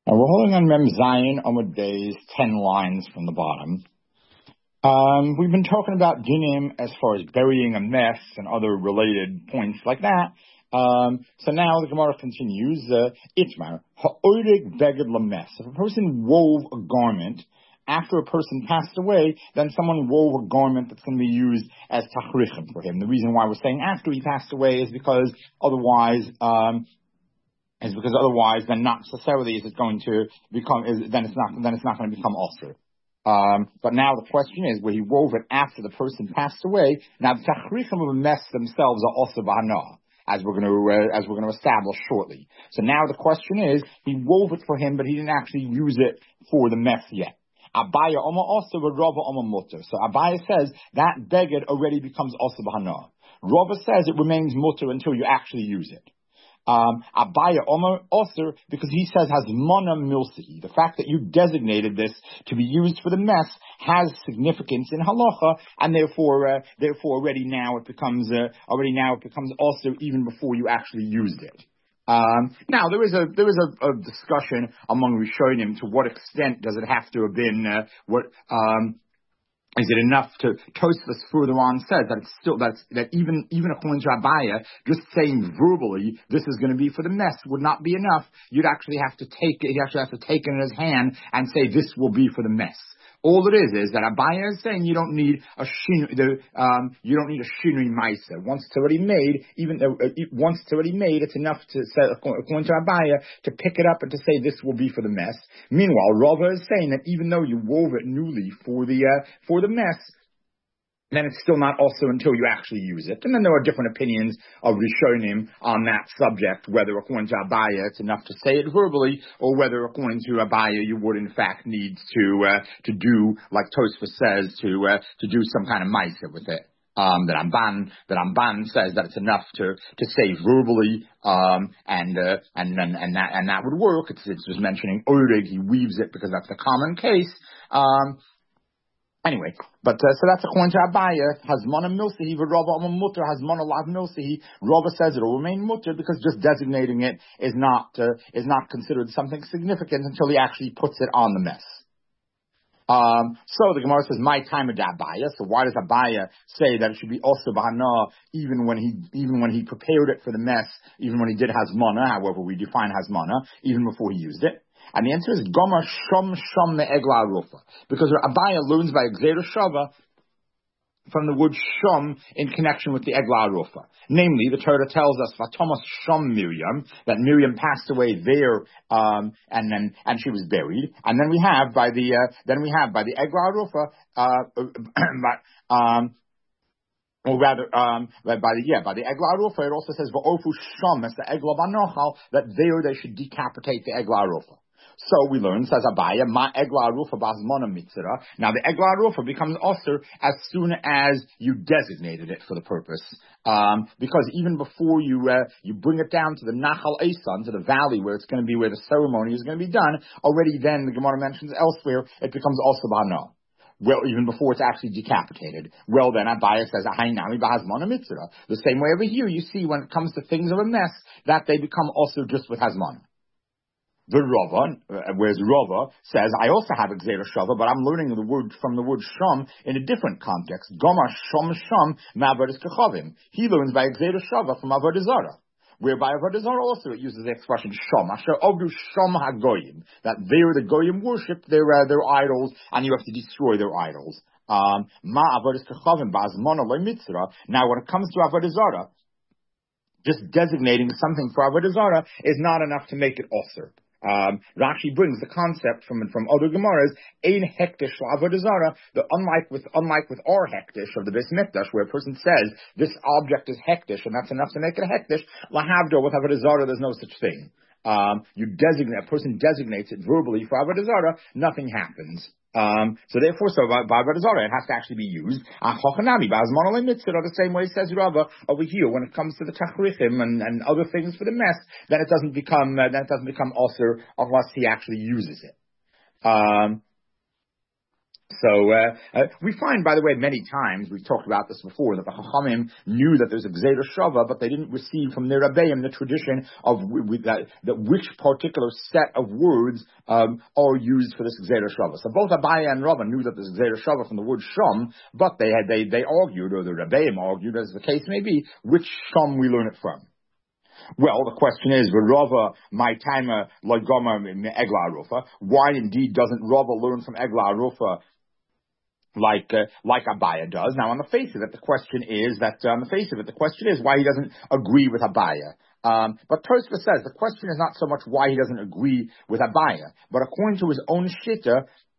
Now we're holding on Mem Zayin Amud Beis, 10 lines from the bottom. We've been talking about dinim as far as burying a mess and other related points like that. So now the Gemara continues. Itmar ha'orig beged lames. If a person wove a garment after a person passed away, then someone wove a garment that's going to be used as tachrichim for him. The reason why we're saying after he passed away is because otherwise, then not necessarily is it going to become, then it's not going to become ulcer. But now the question is, where he wove it after the person passed away, now the tachrichim of a mess themselves are also b'hana, as we're going to establish shortly. So now the question is, he wove it for him, but he didn't actually use it for the mess yet. Abaya Oma also, but Rava Oma mutter. So Abaya says that beged already becomes also b'hana. Rava says it remains mutter until you actually use it. Abaya Omer also, because he says Hazmana Milsi. The fact that you designated this to be used for the mess has significance in halacha, and therefore already now it becomes also even before you actually used it. Now there is a discussion among Rishonim to what extent does it have to have been is it enough to Tosfos further on says that it's still that even according to Abaya, just saying verbally this is going to be for the mess would not be enough. You'd actually have to take it. He actually has to take it in his hand and say this will be for the mess. All it is that Abaya is saying you don't need a shinui ma'isa. Once it's already made, it's enough to say, according to Abaya, to pick it up and to say this will be for the mess. Meanwhile, Rava is saying that even though you wove it newly for the mess, then it's still not also until you actually use it. And then there are different opinions of Rishonim on that subject, whether according to Abaya it's enough to say it verbally, or whether according to Abaya you would in fact need to do, like Tosfos says, to do some kind of ma'isa with it. That Ramban says that it's enough to say verbally, and that would work. It's just mentioning Orig, he weaves it because that's the common case. Anyway, but so that's according to Abaya. Hazmana milsihi v'Rava mutter. Hazmana lav milsihi. Rava says it will remain mutter because just designating it is not considered something significant until he actually puts it on the mess. So the Gemara says, "My time of Abaya." So why does Abaya say that it should be also b'hana even when he prepared it for the mess, even when he did hazmana, however we define hazmana, even before he used it? And the answer is Goma Shom Me'egla Rufa. Because Abaya learns by Gzeira Shava from the word Shom in connection with the Egla Rufa. Namely, the Torah tells us Vatomas Shom Miriam, that Miriam passed away there, and she was buried. And then we have by the Egla Rufa, or rather, by the Egla Rufa, it also says Va'ofu Shom as the Egla Banochal, that there they should decapitate the Egla Rufa. So we learn, says Abaya, Ma Egla Rufa Bazmona Mitzvah. Now the Egla Rufa becomes Osir as soon as you designated it for the purpose. Because even before you bring it down to the Nachal Esan, to the valley where it's going to be, where the ceremony is going to be done, already then, the Gemara mentions elsewhere, it becomes also Bana. Well, even before it's actually decapitated. Well, then Abaya says, Ahainami Bahazmona Mitzvah. The same way over here, you see when it comes to things of a mess, that they become also just with Hazmana. The Rava, whereas Rava says, I also have a Gzeira Shava, but I'm learning from the word Shom in a different context. Gomar Shom Ma'avodas Kechavim. He learns by Gzeira Shava from Avodah Zarah. Whereby Avodah Zarah also it uses the expression Shom. Asher Ovdu Shom HaGoyim. That there the Goyim worship their idols, and you have to destroy their idols. Ma'avodas Kechavim Ba'azmona Lo Mitzvah. Now when it comes to Avodah Zarah, just designating something for Avodah Zarah is not enough to make it osir. Rashi brings the concept from other Gemaras, ein hektish l'avodah zarah, unlike with our hektish of the Beis Mikdash, where a person says this object is hektish and that's enough to make it a hektish. Lahavdo with avodah zarah, there's no such thing. A person designates it verbally for avodah zarah, nothing happens. So therefore, by avodah zarah, it has to actually be used. The same way says Rava over here, when it comes to the tachrichim and other things for the mess, then it doesn't become osir unless he actually uses it. So we find, by the way, many times, we've talked about this before, that the Chachamim knew that there's a Gzeira Shava, but they didn't receive from their Rabbeim the tradition of that which particular set of words are used for this Gzeira Shava. So both Abaye and Rava knew that there's a Gzeira Shava from the word Sham, but they argued, or the Rabbeim argued, as the case may be, which Sham we learn it from. Well, the question is, Rava, my timer, like Gomer, Egla Arufa, why indeed doesn't Rava learn from Egla Arufa like Abaye does? Now, on the face of it, the question is why he doesn't agree with Abaye. But Tosfos says the question is not so much why he doesn't agree with Abaye, but according to his own shitta,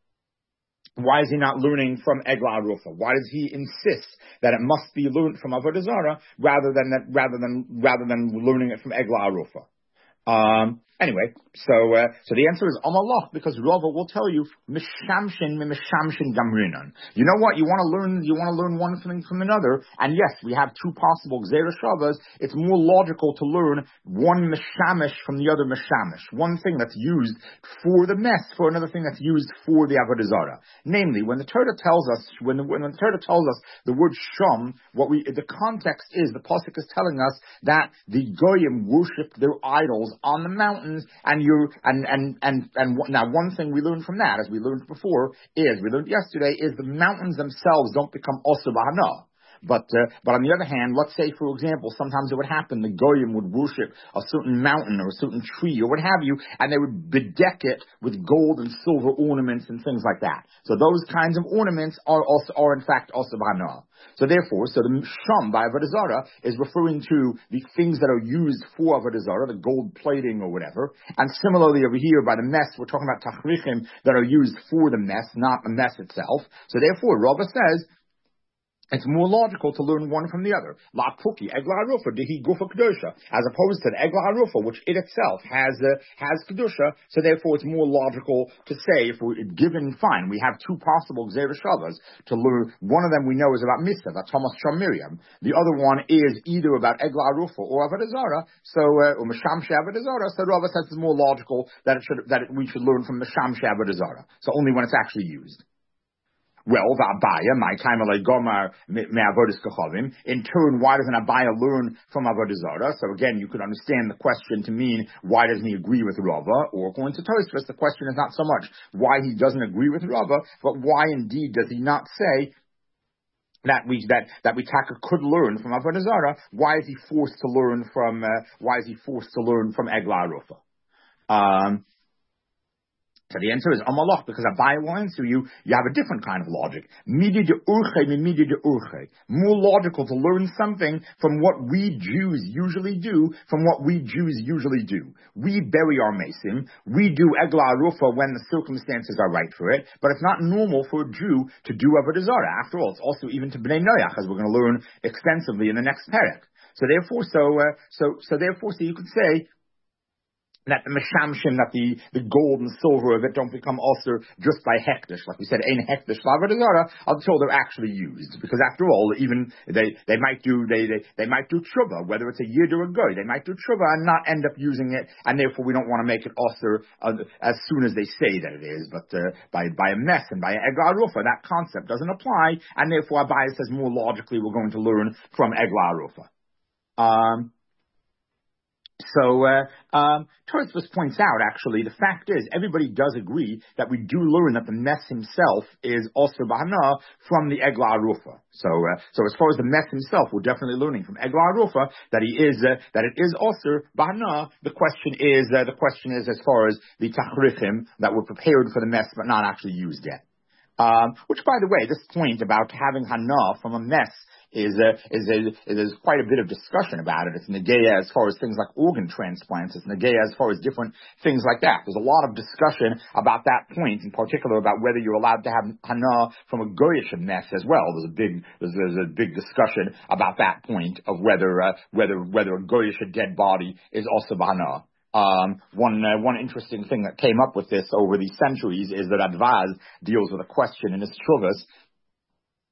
why is he not learning from Egla Arufa? Why does he insist that it must be learned from Avodah Zarah rather than learning it from Egla Arufa? Anyway, so the answer is Amalach, because Rava will tell you mishamshin gamrinan. You know what? You want to learn one thing from another, and yes, we have two possible Gzeira Shavas. It's more logical to learn one mishamish from the other mishamish. One thing that's used for the mess, for another thing that's used for the Avodah Zarah. Namely, when the Torah tells us the word sham, the context is the pasuk is telling us that the goyim worshipped their idols on the mountain. And now one thing we learned from that, as we learned yesterday, is the mountains themselves don't become osur b'hana. But on the other hand, let's say, for example, sometimes it would happen the goyim would worship a certain mountain or a certain tree or what have you, and they would bedeck it with gold and silver ornaments and things like that. So those kinds of ornaments are in fact osur b'hana. So therefore, the sham by Avodah Zarah is referring to the things that are used for Avodah Zarah, the gold plating or whatever. And similarly over here by the mess, we're talking about tachrichim that are used for the mess, not the mess itself. So therefore, Rava says, it's more logical to learn one from the other. La Puki, Egla Harufa, Dehi Gufa Kedusha, as opposed to the Egla Harufa, which it itself has Kedusha, so therefore it's more logical to say, if we're given, fine, we have two possible Gzeira Shavas to learn. One of them we know is about Misa, that's Thomas Sham Miriam. The other one is either about Egla Harufa or Avodah Zarah, or Misham Avodah Zarah, so Rava says it's more logical that we should learn from Misham Avodah Zarah. So only when it's actually used. Well, the Abaye, my time Gomar me'avodas kachavim. In turn, why doesn't Abaye learn from Avodah Zarah? So again, you could understand the question to mean, why doesn't he agree with Rava? Or according to Tosfos, the question is not so much why he doesn't agree with Rava, but why indeed does he not say that we taka could learn from Avodah Zarah? Why is he forced to learn from Egla Arufa? So the answer is Amalach, because Abaye will answer you have a different kind of logic. Midi de urche, midi de urche. More logical to learn something from what we Jews usually do, We bury our mesim. We do Egla Arufa when the circumstances are right for it, but it's not normal for a Jew to do Avodah Zarah. After all, it's also even to Bnei Noach, as we're going to learn extensively in the next perek. So therefore, you could say that the meshamshim, that the gold and silver of it don't become also just by hektish, like we said, ein hektish l'Avodah Zarah, until they're actually used. Because after all, even they might do tshuva, whether it's a yid or a goy, they might do tshuva and not end up using it, and therefore we don't want to make it also as soon as they say that it is. But by a mess and by an Egla Arufa, that concept doesn't apply, and therefore Abaye says more logically we're going to learn from Egla Arufa. So Tosfos points out, actually, the fact is, everybody does agree that we do learn that the mess himself is also bahana from the Egla Arufa. So as far as the mess himself, we're definitely learning from Egla Arufa that it is also bahana. The question is as far as the tachrichim that were prepared for the mess but not actually used yet. Which, by the way, this point about having hana from a mess is quite a bit of discussion about it. It's negeya as far as things like organ transplants. It's negeya as far as different things like that. There's a lot of discussion about that point, in particular about whether you're allowed to have hana from a goyish mess as well. There's a big discussion about that point of whether a goyish dead body is also hana. One interesting thing that came up with this over the centuries is that Advaz deals with a question in his Truvas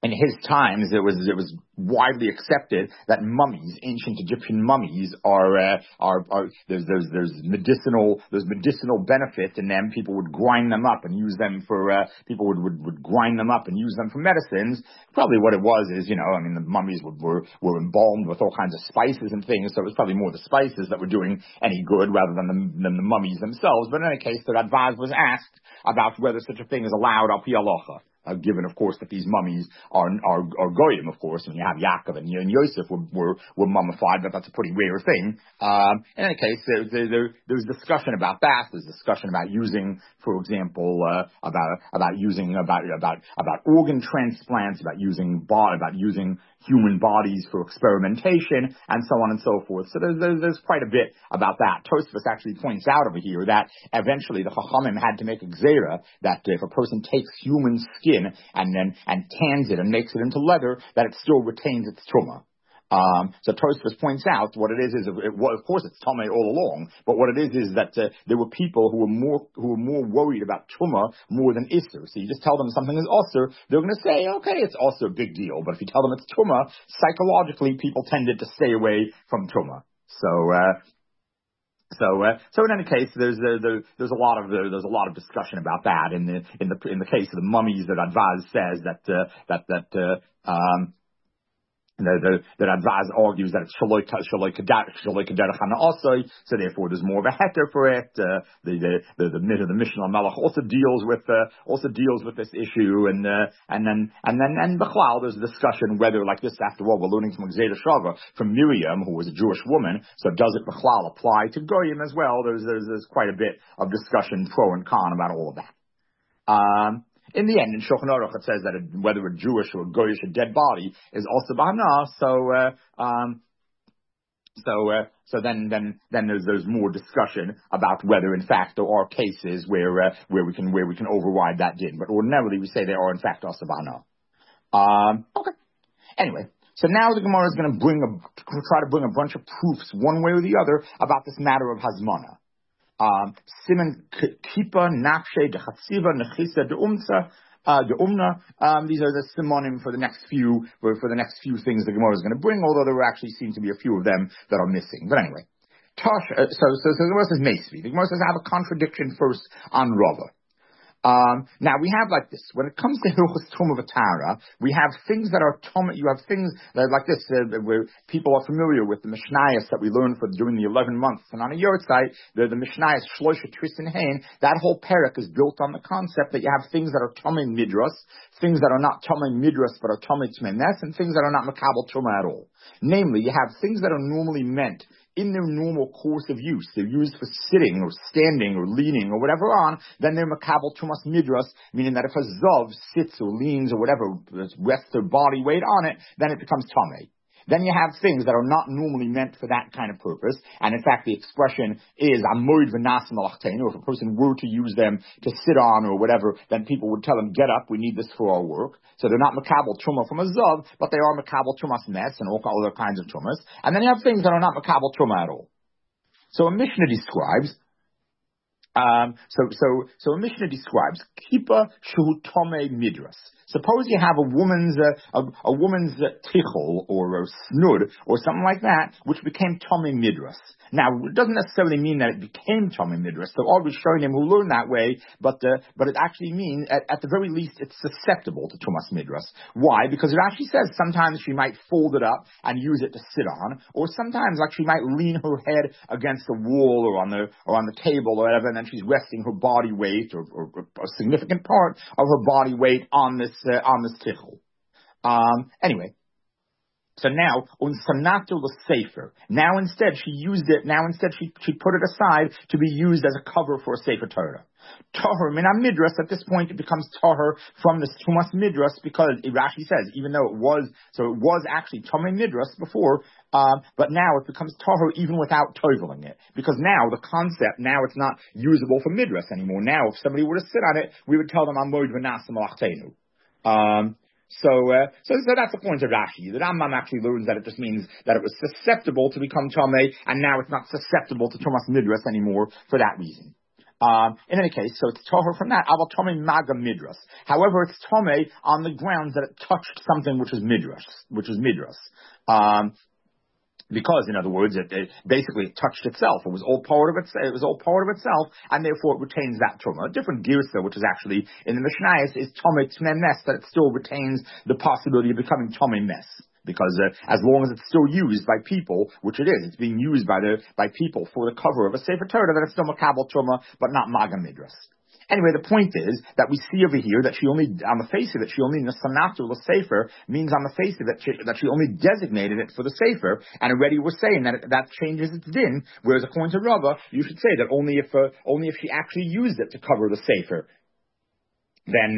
in his times, it was widely accepted that mummies, ancient Egyptian mummies, are there's medicinal benefit in them. People would grind them up and use them for people would grind them up and use them for medicines. Probably what it was is, the mummies were embalmed with all kinds of spices and things, so it was probably more the spices that were doing any good rather than the mummies themselves. But in any case, the Radbaz was asked about whether such a thing is allowed al pi halacha. Given, of course, that these mummies are goyim, of course, and you have Yaakov and Yosef were mummified, but that's a pretty rare thing. In any case, there's discussion about that. There's discussion about using, for example, about organ transplants, about using human bodies for experimentation, and so on and so forth. So there's quite a bit about that. Tosfos actually points out over here that eventually the Chachamim had to make a gzera that if a person takes human skin and tans it and makes it into leather, that it still retains its truma. So Tosfos points out what it is of course it's Tomei all along, but what it is that there were people who were more worried about Truma more than Isser. So you just tell them something is Osir, they're going to say, okay, it's also a big deal. But if you tell them it's Truma, psychologically people tended to stay away from Truma. So in any case, there's a lot of discussion about that in the case of the mummies that Advaz says that Advaz argues that it's shaloi kaderech hana osoi, so therefore there's more of a heter for it. The Mishnah Melech also deals with this issue, and then b'chlal there's a discussion whether, like this, after all, we're learning from Gzeda Shava from Miriam, who was a Jewish woman, so does it b'chlal apply to goyim as well? There's quite a bit of discussion, pro and con, about all of that. In the end, in Shulchan Aruch, it says that whether a Jewish or a Goyish, a dead body, is also b'hana. So then there's more discussion about whether, in fact, there are cases where we can override that din. But ordinarily, we say they are, in fact, also b'hana. Okay. Anyway. So now the Gemara is going to try to bring a bunch of proofs, one way or the other, about this matter of hazmana. Siman kipa nafshe de chatziva nechisa de umsa de umna. These are the simonim for the next few things the Gemara is going to bring. Although there actually seem to be a few of them that are missing. But anyway, so the Gemara says Meisvi. The Gemara says I have a contradiction first on Rava. Now we have like this. When it comes to Hilchos Tumah V'Tara, we have things that are Tumah. You have things that like this, where people are familiar with the Mishnayos that we learned during the 11 months. And on a Yortzeit, the Mishnayos Shlosha Tris and Hain, that whole parak is built on the concept that you have things that are Tumah Midras, things that are not Tumah Midras but are Tumah Tmenes, and things that are not Makabel Tumah at all. Namely, you have things that are normally meant in their normal course of use. They're used for sitting or standing or leaning or whatever on, then they're makabel tumas midras, meaning that if a zav sits or leans or whatever, rests their body weight on it, then it becomes tamei. Then you have things that are not normally meant for that kind of purpose, and in fact the expression is amoid v'nasim alachtenu. If a person were to use them to sit on or whatever, then people would tell them, get up, we need this for our work. So they're not makabel truma from a zav, but they are makabel trumas mes and all other kinds of trumas. And then you have things that are not makabel truma at all. So a Mishnah describes So a Mishnah describes kipa shehu tomei midras. Suppose you have a woman's tichel or a snud or something like that, which became tomei midras. Now, it doesn't necessarily mean that it became tomei midras. So all Rishonim who learn that way, but it actually means at the very least it's susceptible to tumas midras. Why? Because it actually says sometimes she might fold it up and use it to sit on, or sometimes like she might lean her head against the wall or on the table or whatever, and then she's resting her body weight or a significant part of her body weight on this tichel. Anyway. So now, unsanatul sefer. Now instead she used it. Now instead she put it aside to be used as a cover for a sefer Torah. Tahor min midras. At this point, it becomes tahor from this tumas midras because Rashi says even though it was actually tomei midras before, but now it becomes tahor even without toiveling it because now the concept it's not usable for midras anymore. Now if somebody were to sit on it, we would tell them amoid v'nasim alachtenu. So that's the point of Rashi. The Rambam actually learns that it just means that it was susceptible to become Tomei, and now it's not susceptible to Tumas Midras anymore for that reason. In any case, so it's toher from that. Aval tomei maga midras. However, it's tomei on the grounds that it touched something which was midras. Because, in other words, it basically touched itself. It was all part of itself, and therefore it retains that truma. A different girsa, which is actually in the Mishnayos, is tomei tmei mes, that it still retains the possibility of becoming tomei mes. Because as long as it's still used by people, which it is, it's being used by people for the cover of a Sefer Torah, then it's still makabel truma, but not maga midras. Anyway, the point is that we see over here that she only, on the face of it, she only nasanatu the sefer means on the face of it that she only designated it for the sefer, and already we're saying that changes its din. Whereas according to Rava, you should say that only if she actually used it to cover the sefer, then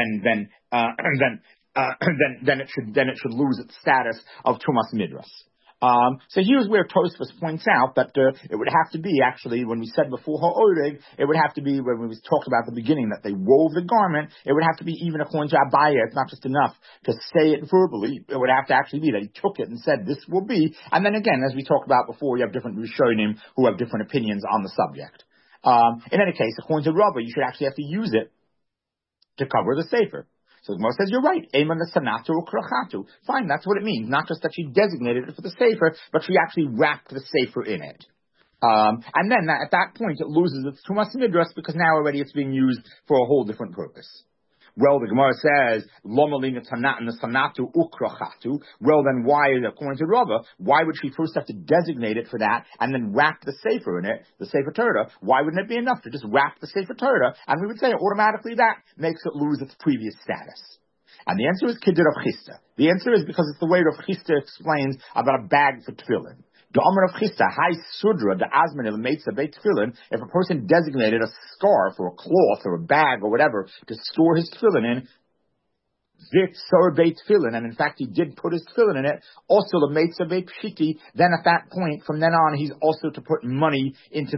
it should lose its status of tumas midras. So here's where Tosfos points out that it would have to be, actually, when we said before ha'oreg, it would have to be, when we talked about at the beginning that they wove the garment, it would have to be even according to Abaya. It's not just enough to say it verbally. It would have to actually be that he took it and said, this will be. And then again, as we talked about before, you have different Rishonim who have different opinions on the subject. In any case, according to Rava, you should actually have to use it to cover the sefer. So the Gemara says, you're right. Eman sanatu krachatu. Fine, that's what it means. Not just that she designated it for the sefer, but she actually wrapped the sefer in it. And then at that point, it loses its tumas midras because now already it's being used for a whole different purpose. Well, the Gemara says, Lomalina sanatu ukrachatu. Well, then why, according to Rava, why would she first have to designate it for that and then wrap the sefer in it, the sefer Torah? Why wouldn't it be enough to just wrap the sefer Torah? And we would say automatically that makes it lose its previous status. And the answer is Kiddur of Chisda. The answer is because it's the way Rav Chisda explains about a bag for tefillin. The Amar of Chisda, Hai Sudra, the Azman el Meitza Beit Tefillin, if a person designated a scarf or a cloth or a bag or whatever to store his tefillin in, Vit Sar Beit Tefillin, and in fact he did put his tefillin in it, also the Meitza Beit Pshiti, then at that point, from then on, he's also to put money into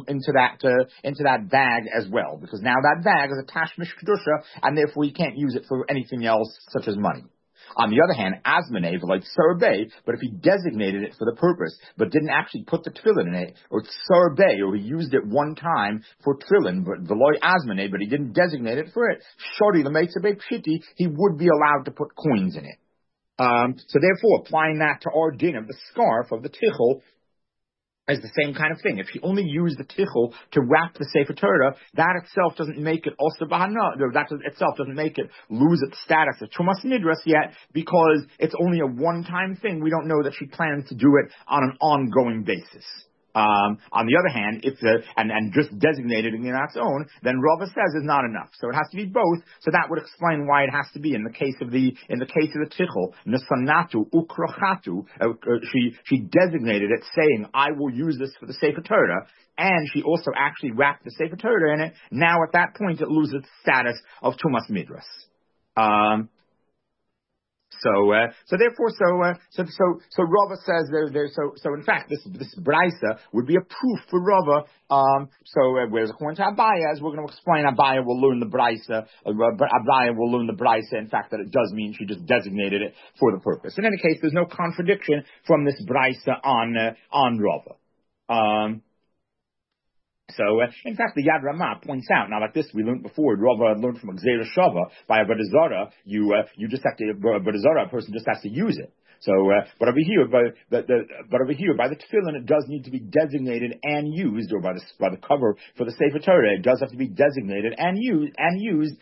that bag as well, because now that bag is a Tashmish Kedusha, and therefore he can't use it for anything else such as money. On the other hand, Asmanev, like Sarbe, but if he designated it for the purpose, but didn't actually put the tefillin in it, or Sarbe, or he used it one time for tefillin, but Veloy Asmanev, but he didn't designate it for it, Shori, the Meitzabe Pshiti, he would be allowed to put coins in it. So therefore, applying that to our din of the scarf, of the tichel, is the same kind of thing. If she only used the tichel to wrap the Sefer Torah, that itself doesn't make it also bahana, that itself doesn't make it lose its status of Chumas Nidras yet, because it's only a one-time thing. We don't know that she plans to do it on an ongoing basis. On the other hand, if and just designated in its own, then Rava says is not enough. So it has to be both. So that would explain why it has to be in the case of the tichel, nesanatu ukrochatu. She designated it, saying, "I will use this for the Sefer Torah," and she also actually wrapped the Sefer Torah in it. Now at that point, it loses its status of tumas midras. So Rava says so in fact this Braisa would be a proof for Rava. Whereas according to Abaya, as we're going to explain, Abaya will learn the Braisa. In fact, that it does mean she just designated it for the purpose. In any case, there's no contradiction from this Braisa on Rava. In fact, the Yad Ramah points out, now like this we learned before, Rava learned from Gzeira Shava, by a Avodah you just have to, Avodah Zarah, a person just has to use it. But over here, by the tefillin, it does need to be designated and used, or by the cover for the Sefer Torah, it does have to be designated and used,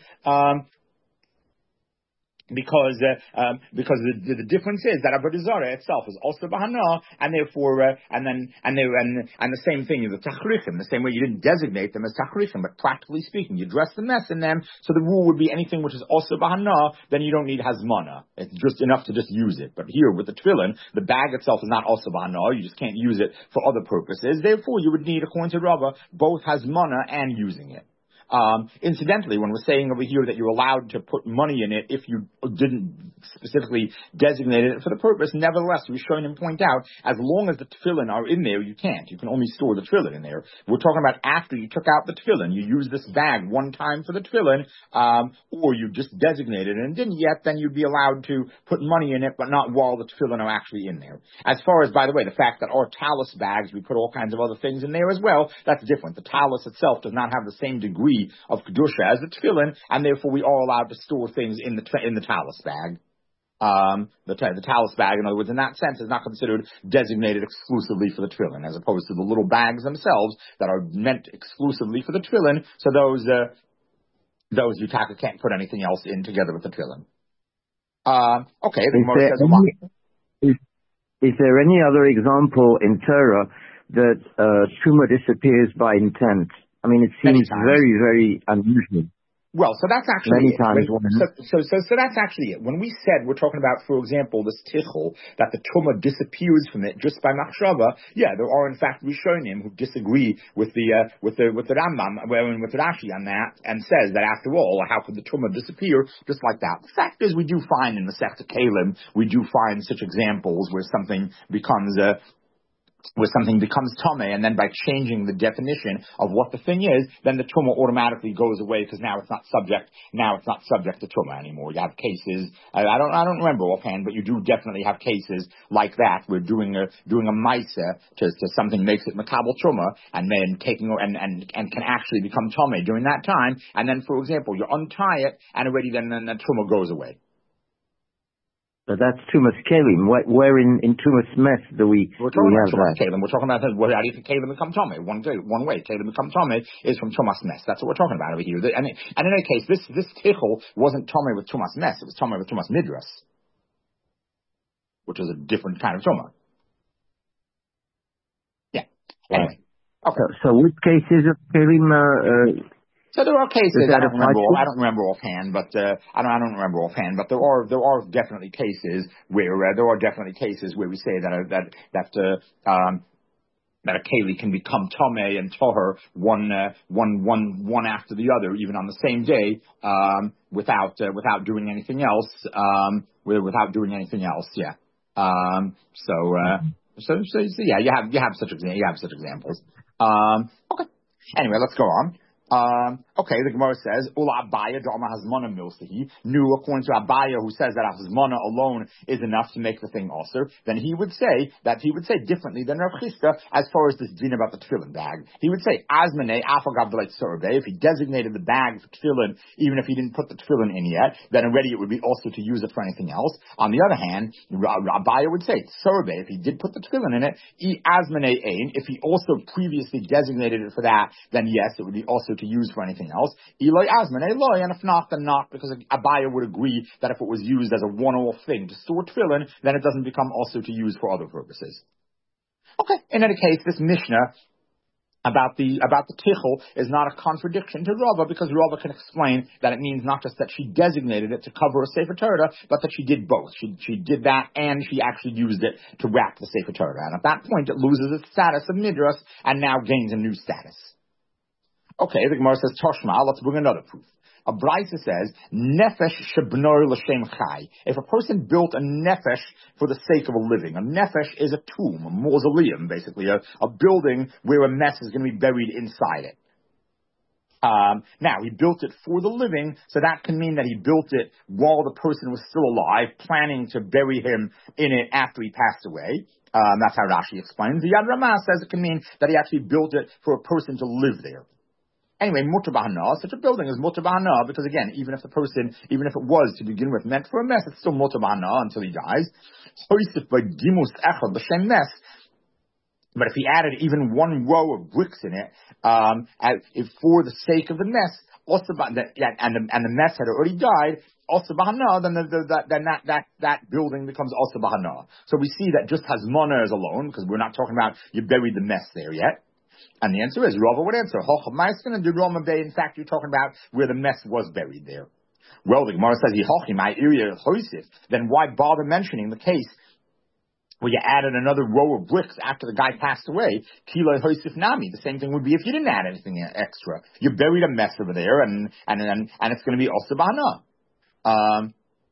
because the difference is that Avodah Zarah itself is also bahana, and therefore and the same thing is the tachrichim. The same way you didn't designate them as tachrichim, but practically speaking, you dress the mess in them. So the rule would be anything which is also bahana, then you don't need hazmana. It's just enough to just use it. But here with the tefillin, the bag itself is not also bahana. You just can't use it for other purposes. Therefore, you would need, according to Rava, both hazmana and using it. Incidentally, when we're saying over here that you're allowed to put money in it if you didn't specifically designate it for the purpose, nevertheless, we're showing him point out, as long as the tefillin are in there, you can't. You can only store the tefillin in there. We're talking about after you took out the tefillin, you use this bag one time for the tefillin, or you just designated it and didn't yet, then you'd be allowed to put money in it, but not while the tefillin are actually in there. As far as, by the way, the fact that our talus bags, we put all kinds of other things in there as well, that's different. The talus itself does not have the same degree of kedusha as the tefillin, and therefore we are allowed to store things in the talus bag. The talus bag, in other words, in that sense, is not considered designated exclusively for the tefillin, as opposed to the little bags themselves that are meant exclusively for the tefillin. So those you can't put anything else in together with the tefillin. Okay, the Gemara says a lot. Is there any other example in Torah that Truma disappears by intent? I mean, it seems very, very unusual. Well, so that's actually many times. So that's actually it. When we said we're talking about, for example, this tichel, that the Truma disappears from it just by machshava, yeah, there are in fact Rishonim who disagree with the Rambam, with Rashi on that, and says that after all, how could the Truma disappear just like that? The fact is, we do find in the Masechta Kelim, we do find such examples where something becomes tummy, and then by changing the definition of what the thing is, then the tumah automatically goes away because now it's not subject to tumah anymore. You have cases, I don't remember offhand, but you do definitely have cases like that where doing a maisa to something makes it makabel tumah, and then and can actually become tummy during that time, and then for example you untie it and already then the tumah goes away. But that's Tumas Kelim. Where in Tumas Mess do we have that? Kelim. We're talking about how do you think Kelim become Tomei? One way Kelim become Tomei is from Tumas Mess. That's what we're talking about over here. And in any case, this tichel wasn't Tomei with Tumas Mess. It was Tomei with Tumas Midras, which is a different kind of Tumah. Yeah. Anyway. Okay. So which cases of Kelim? So there are cases I don't remember offhand, but I don't remember offhand. But there are definitely cases where we say that a keli can become tameh and toher one after the other, even on the same day, without doing anything else. Without doing anything else, yeah. So yeah, you have such examples. Okay. Anyway, let's go on. Okay, the Gemara says, Ula Abaya Dharma Hazmana Milsahi, new according to Abaya, who says that Hazmana alone is enough to make the thing also, then he would say differently than Rav Chisda as far as this din about the tefillin bag. He would say, Azmane Afagav V'leit Survey, if he designated the bag for tefillin, even if he didn't put the tefillin in yet, then already it would be also to use it for anything else. On the other hand, Abaya would say, Survey, if he did put the tefillin in it, Azmane Ein, if he also previously designated it for that, then yes, it would be also to use for anything else. Eloi Azman, Eloi, and if not, then not, because Abaya would agree that if it was used as a one-off thing to store tefillin, then it doesn't become also to use for other purposes. Okay, in any case, this Mishnah about the tichel is not a contradiction to Rava, because Rava can explain that it means not just that she designated it to cover a Sefer Torah, but that she did both. She did that, and she actually used it to wrap the Sefer Torah. And at that point, it loses its status of Midras and now gains a new status. Okay, the Gemara says, Toshma, let's bring another proof. A Braisa says, Nefesh shebnor l'shem chai. If a person built a nefesh for the sake of a living, a nefesh is a tomb, a mausoleum, basically, a building where a mess is going to be buried inside it. Now, he built it for the living, so that can mean that he built it while the person was still alive, planning to bury him in it after he passed away. That's how Rashi explains. The Yad Ramah says it can mean that he actually built it for a person to live there. Anyway, mutar b'hana, such a building is mutar b'hana, because again, even if it was to begin with meant for a mess, it's still mutar b'hana until he dies. So he says, by gimus echad b'shem mess. But if he added even one row of bricks in it, for the sake of the mess, also, and the mess had already died, also b'hana, then that building becomes also b'hana. So we see that just hazmana is alone, because we're not talking about you buried the mess there yet. And the answer is, Rava would answer, in fact, you're talking about where the mess was buried there. Well, the Gemara says, then why bother mentioning the case Well, you added another row of bricks after the guy passed away. Kila hoisif nami. The same thing would be if you didn't add anything extra. You buried a mess over there, and it's going to be also bahana.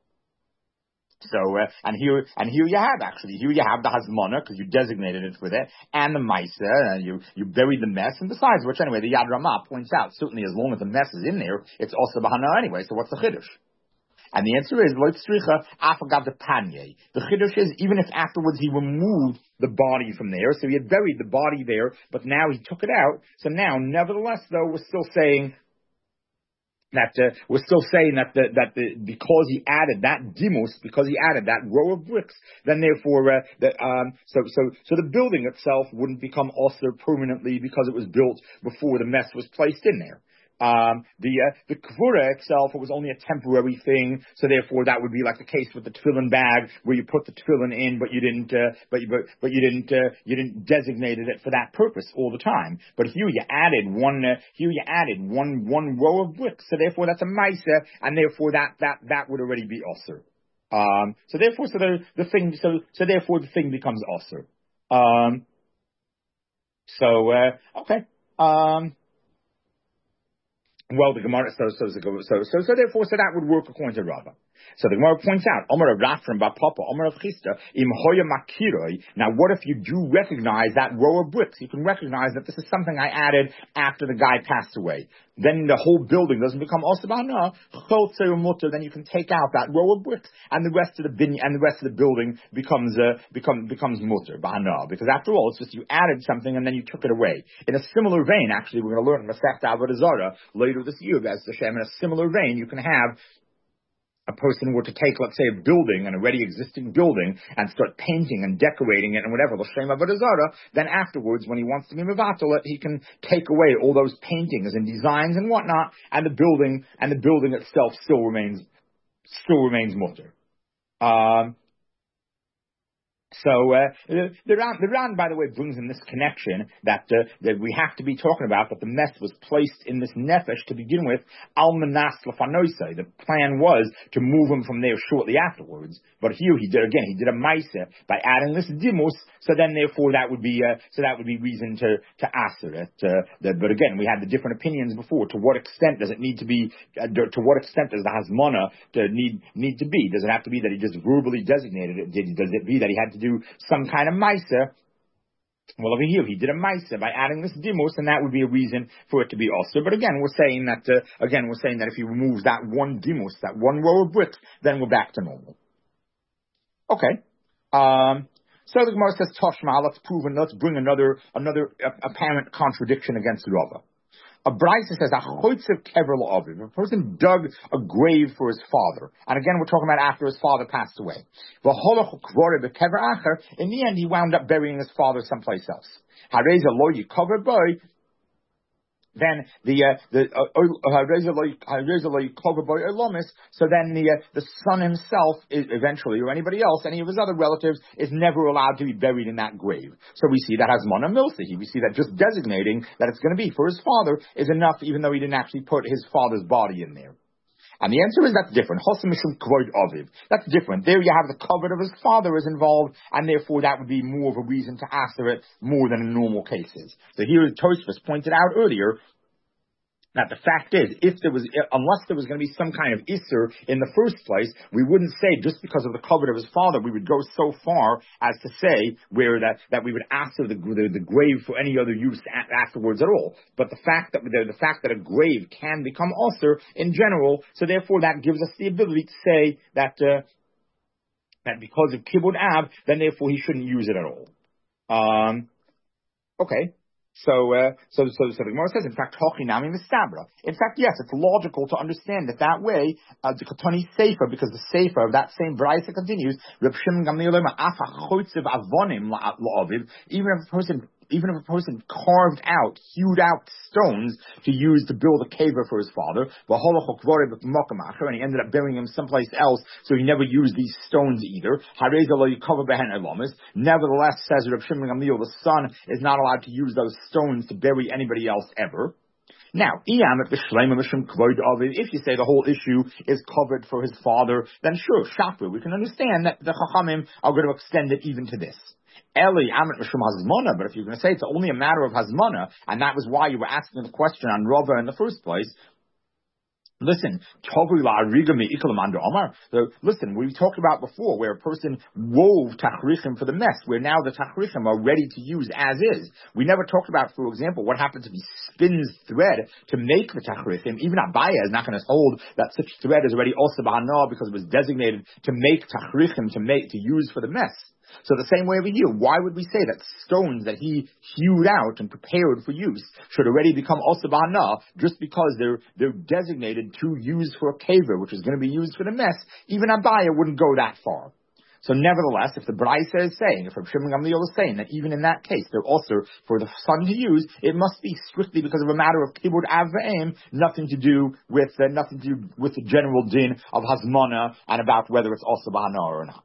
And here you have the hazmana, because you designated it with it, and the maisa, and you buried the mess, and besides which, anyway, the Yad Ramah points out, certainly as long as the mess is in there, it's also bahana anyway, so what's the chiddush? And the answer is, loit stricha afagav the panye. The chiddush is, even if afterwards he removed the body from there, so he had buried the body there, but now he took it out, so now, nevertheless, though, we're still saying that because he added that dimus, because he added that row of bricks, then therefore so the building itself wouldn't become osler permanently because it was built before the mess was placed in there. The kvura itself, it was only a temporary thing, so therefore that would be like the case with the tefillin bag where you put the tefillin in, but you didn't designate it for that purpose all the time. But here you added one row of bricks, so therefore that's a maisa, and therefore that would already be osir. So therefore the thing becomes osir. Okay. Well, the Gemara, so that would work according to Rava. So the Gemara points out, Omer of Rafram Papa, Omer of Chista, Im Hoya Makiroi. Now, what if you do recognize that row of bricks? You can recognize that this is something I added after the guy passed away. Then the whole building doesn't become Osabana, Mutter, then you can take out that row of bricks, and the rest of the building becomes Mutter, Bahana. Because after all, it's just you added something and then you took it away. In a similar vein, actually, we're going to learn in Masechta Avodah Zarah later this year, Bez Hashem, in a similar vein, you can have a person were to take, let's say, a building, an already existing building, and start painting and decorating it and whatever, l'shem avodah zarah, then afterwards, when he wants to be mevatel it, he can take away all those paintings and designs and whatnot, and the building itself still remains mutter. So the Ran, by the way, brings in this connection that we have to be talking about that the mess was placed in this nefesh to begin with. Al manas lefanoisai. The plan was to move him from there shortly afterwards. But here he did a maisa by adding this dimus. So then, therefore, that would be reason to aser it. But again, we had the different opinions before. To what extent does it need to be? To what extent does the hazmana need to be? Does it have to be that he just verbally designated it? Does it be that he had to do some kind of maisa? Well, over here he did a maisa by adding this dimus, and that would be a reason for it to be also. But again, we're saying that if he removes that one dimus, that one row of bricks, then we're back to normal. Okay. So the Gemara says, Toshma, let's bring another apparent contradiction against Rava. A Brisa says, a person dug a grave for his father. And again, we're talking about after his father passed away. In the end, he wound up burying his father someplace else. Then so then the son himself is eventually, or anybody else, any of his other relatives, is never allowed to be buried in that grave. So we see that as Mana Milsihi. We see that just designating that it's going to be for his father is enough, even though he didn't actually put his father's body in there. And the answer is that's different. That's different. There you have the covet of his father is involved, and therefore that would be more of a reason to aster it more than in normal cases. So here Tosfos pointed out earlier that the fact is, unless there was going to be some kind of isser in the first place, we wouldn't say just because of the covet of his father, we would go so far as to say that we would aster the grave for any other use afterwards at all. But the fact that a grave can become osir in general, so therefore that gives us the ability to say that because of kibud ab, then therefore he shouldn't use it at all. Okay. So the Gemara says, in fact, Hochinami Mistabra. In fact, yes, it's logical to understand it that way. The Katani Sefer, because the Sefer of that same Brisa continues, even if a person carved out, hewed out stones to use to build a caver for his father, and he ended up burying him someplace else, so he never used these stones either. Nevertheless, says Reb Shimon Gamliel, the son is not allowed to use those stones to bury anybody else ever. Now, if you say the whole issue is covered for his father, then sure, shafru, we can understand that the Chachamim are going to extend it even to this. Eli Amet Mishum Hazmana, but if you're going to say it's only a matter of Hazmana, and that was why you were asking the question on Rava in the first place, listen, listen, we talked about before where a person wove tachrichim for the mess, where now the tachrichim are ready to use as is. We never talked about, for example, what happens if he spins thread to make the tachrichim. Even Abaya is not going to hold that such thread is already also b'hana because it was designated to make tachrichim, to use for the mess. So the same way over here, why would we say that stones that he hewed out and prepared for use should already become also b'hana just because they're designated to use for a kaver, which is going to be used for the mess? Even Abaya wouldn't go that far. So nevertheless, if the Braisa is saying, if Rav Shimon Gamliel is saying that even in that case, they're also for the son to use, it must be strictly because of a matter of kibud av v'em, nothing to do with the general din of hazmana and about whether it's also b'hana or not.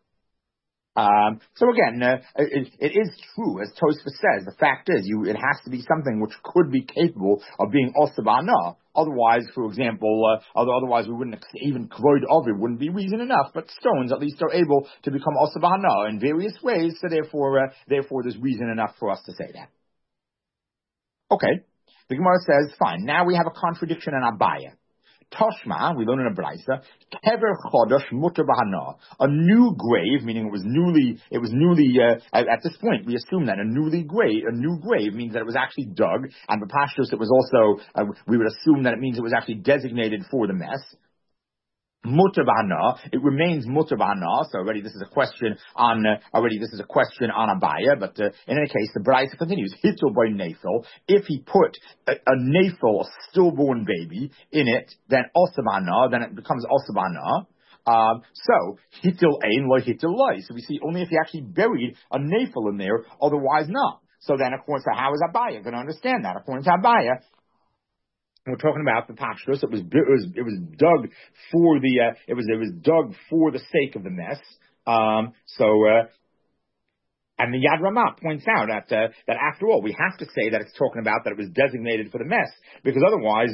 So again, it is true, as Tosfos says, the fact is, it has to be something which could be capable of being also b'hana. Otherwise, for example, otherwise we wouldn't even kvod of it wouldn't be reason enough. But stones at least are able to become also b'hana in various ways. So therefore there's reason enough for us to say that. Okay, the Gemara says, fine. Now we have a contradiction in Abaya. Toshma, we learn in a Braisa, kever chodosh muter b'hana, a new grave, meaning it was newly, at this point, we assume that a new grave means that it was actually dug, and b'pashtos it was also, we would assume that it means it was actually designated for the mess. Muter b'hana, it remains muter b'hana. So already this is a question on Abaya, but in any case, the Braisa continues. Hittul by nafil. If he put a nafil, a stillborn baby, in it, then also b'hana, then it becomes also b'hana. So hittul ein lo hittul loy. So we see only if he actually buried a nafil in there, otherwise not. So then, according to how is Abaya going to understand that? According to Abaya, we're talking about the pashtos. It was dug for dug for the sake of the mess. And the Yad Ramah points out that after all, we have to say that it's talking about that it was designated for the mess, because otherwise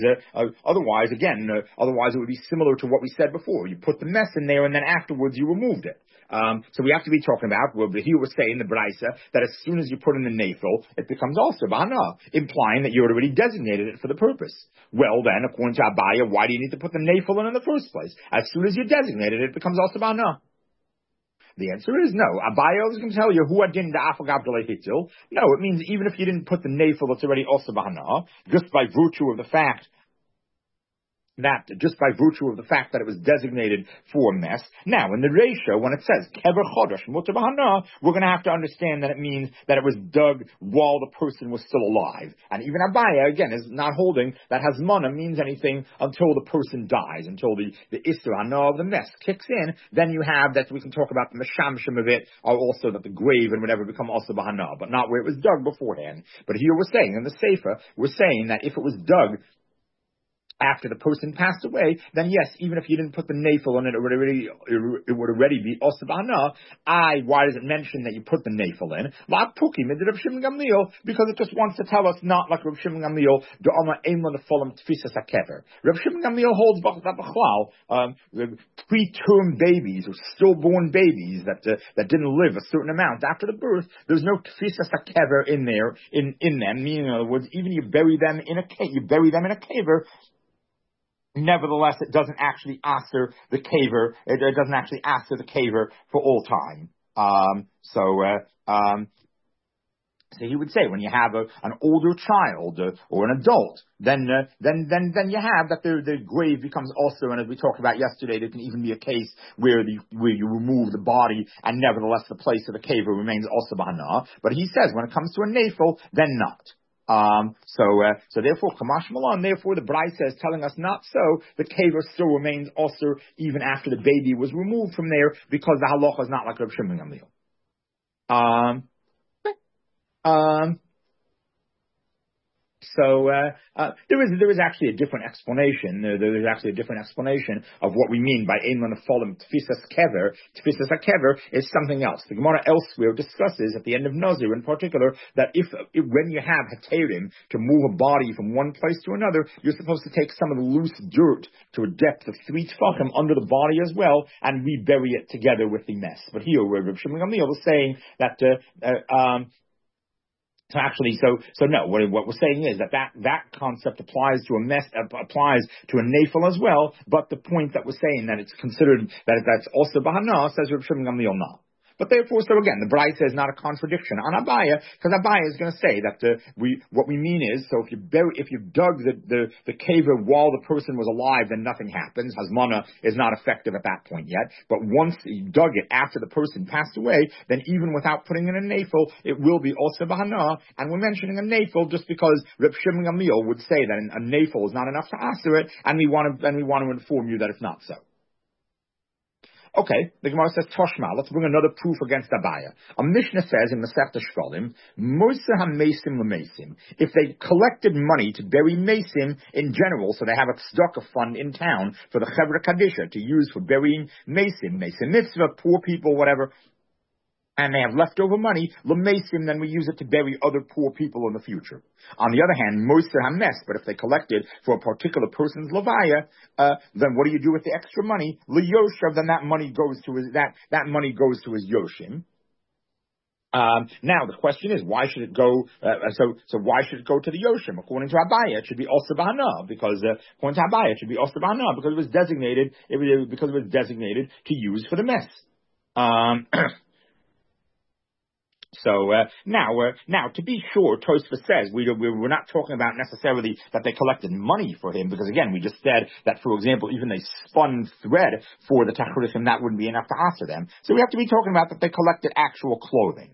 it would be similar to what we said before. You put the mess in there and then afterwards you removed it. So we have to be talking about, well, here we're saying the Braisa that as soon as you put in the nafil, it becomes also b'hana, implying that you had already designated it for the purpose. Well then, according to Abaya, why do you need to put the nafil in the first place? As soon as you designated it, it becomes also b'hana. The answer is no. Abaya is going to tell you who adin da'afagav delay hitil. No, it means even if you didn't put the nafil, it's already also b'hana, just by virtue of the fact that it was designated for a mess. Now, in the ratio, when it says kever chodosh muter b'hana, we're going to have to understand that it means that it was dug while the person was still alive. And even Abaya, again, is not holding that hazmana means anything until the person dies, until the isra hana of the mess kicks in. Then you have that we can talk about the meshamshim of it, or also that the grave and whatever become also b'hana, but not where it was dug beforehand. But here we're saying, in the Sefer, we're saying that if it was dug after the person passed away, then yes, even if you didn't put the nafil on it, it would already be also b'hana. Why does it mention that you put the nafil in? Rav Shimon Gamliel, because it just wants to tell us not like Rav Shimon Gamliel, Rav Shimon Gamliel holds preterm babies or stillborn babies that didn't live a certain amount after the birth. There's no tfisas hakever in there in them. Meaning, in other words, even you bury them in a caver. Nevertheless, it doesn't actually aser the caver. It doesn't actually aser the caver for all time. So he would say when you have an older child or an adult, then you have that the grave becomes also, and as we talked about yesterday, there can even be a case where you remove the body and nevertheless the place of the caver remains also b'hana. But he says when it comes to a nafil, then not. So therefore, Kamash Malan, therefore the Braisa is telling us not so. The caver still remains also even after the baby was removed from there, because the halacha is not like Rav Shimon Gamliel. So there is actually a different explanation. There is actually a different explanation of what we mean by ein l'nefolim tfisas kever. Tfisas kever is something else. The Gemara elsewhere discusses at the end of Nazir in particular that if when you have heterim to move a body from one place to another, you're supposed to take some of the loose dirt to a depth of 3 tefachim under the body as well and rebury it together with the mess. But here, Reb Shimon Gamliel was saying that. So no. What we're saying is that concept applies to a mess, applies to a nafel as well. But the point that we're saying that it's considered that's also bahana says Reb Shimon Gamliel no. But therefore, so again, the Braisa is not a contradiction on Abaya, because Abaya is going to say that what we mean is, so if you dug the caver while the person was alive, then nothing happens. Hazmana is not effective at that point yet. But once you dug it after the person passed away, then even without putting in a nafel, it will be also bahana. And we're mentioning a nafel just because Reb Shimon Gamliel would say that a nafel is not enough to answer it, and we want to inform you that it's not so. Okay, the Gemara says Toshma. Let's bring another proof against Abaya. A Mishnah says in Masechta Shvalim, Mosa HaMesim LeMesim. If they collected money to bury Mesim in general, so they have a tzedakah fund in town for the Chevra Kadisha to use for burying Mesim Mitzvah, poor people, whatever, and they have leftover money, l'mesim, then we use it to bury other poor people in the future. On the other hand, moser hames, but if they collected for a particular person's levaya, then what do you do with the extra money? L'yoshav, then that money goes to his yoshim. Now the question is, why should it go? So why should it go to the yoshim? According to Abaya, it should be also bahana, because according to Abaya, it should be also bahana because it was designated to use for the mess. So now, to be sure, Tosfos says we're not talking about necessarily that they collected money for him, because again, we just said that, for example, even they spun thread for the tachrichim, that wouldn't be enough to answer them. So we have to be talking about that they collected actual clothing.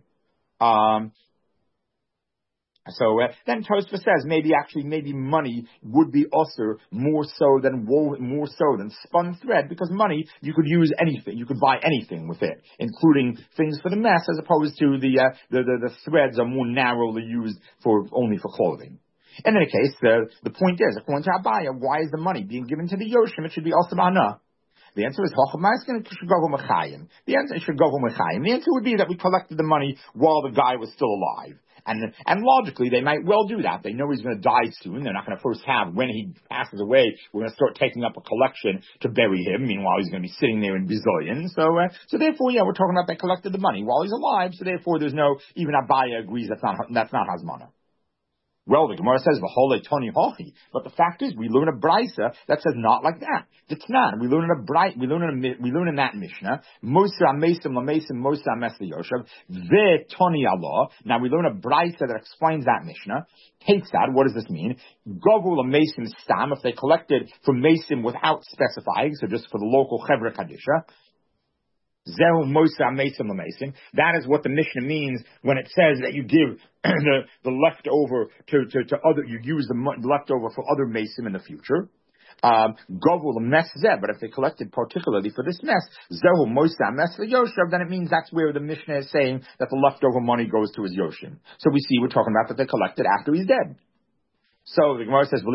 So then Tosfos says maybe money would be usher more so than spun thread, because money you could use anything, you could buy anything with it, including things for the mess, as opposed to the threads are more narrowly used only for clothing. In any case, the point is, according to Abaya, why is the money being given to the yoshim? It should be also ba'ana. The answer is The answer would be that we collected the money while the guy was still alive. And logically, they might well do that. They know he's going to die soon. They're not going to first have, when he passes away, we're going to start taking up a collection to bury him. Meanwhile, he's going to be sitting there in bazillion. So therefore, we're talking about they collected the money while he's alive. So therefore, even Abaya agrees that's not Hazmana. Well, the Gemara says v'holei toni hochi, but the fact is we learn a brisa that says not like that. It's not. We learn in that Mishnah Moser amesim lamesim Moser ames liyoshav ve toni Allah. Now we learn a brisa that explains that Mishnah. Takes that. What does this mean? Govu lamesim stam, if they collected from mesim without specifying, so just for the local chevra kadisha. Zehu Mosa Mesim Lamesim. That is what the Mishnah means when it says that you give the leftover to other. You use the leftover for other Mesim in the future. Govul Mes Zeh, but if they collected particularly for this mess, Zehu Mosa Mes Yoshev, then it means that's where the Mishnah is saying that the leftover money goes to his Yoshim. So we see we're talking about that they collected after he's dead. So the Gemara says,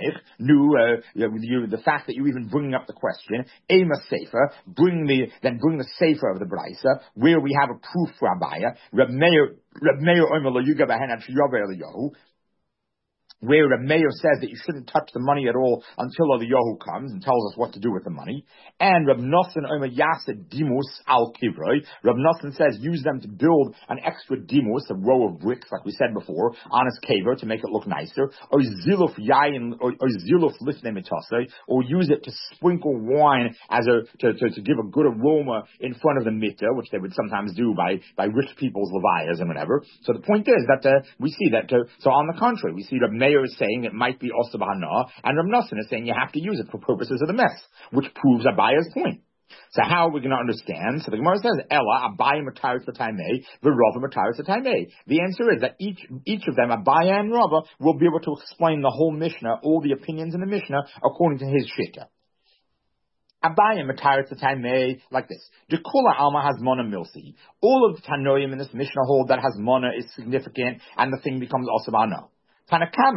the fact that you're even bringing up the question, Ema Sefer, bring the Sefer of the Brisa, where we have a proof for Abaya, Reb Meir Omer Lo Yuga B'Hen Sheyaveh Eliyahu, where Reb Meir says that you shouldn't touch the money at all until Eliyahu comes and tells us what to do with the money. And Reb Nosson Omer Yaseh Dimus Al Kivroi. Reb Nosson says use them to build an extra dimus, a row of bricks, like we said before, on his kaver to make it look nicer. Or ziluf yayin, or ziluf lifnei mitasei, or use it to sprinkle wine to give a good aroma in front of the mitzvah, which they would sometimes do by rich people's levayas and whatever. So the point is that we see that. So on the contrary, we see Reb Meir is saying it might be also bahana, and Reb Nosson is saying you have to use it for purposes of the mess, which proves Abaya's point. So how are we going to understand? So the Gemara says, Ella, Abaya Mataris L'Taimei, V'Rava Mataris L'Taimei. The answer is that each of them, Abaya and Rava, will be able to explain the whole Mishnah, all the opinions in the Mishnah, according to his shita. Abaya Mataris L'Taimei, like this. Dekula Alma Hazmona Milsi. All of the Tanoim in this Mishnah hold that Hazmona is significant, and the thing becomes also bahana. Tanakama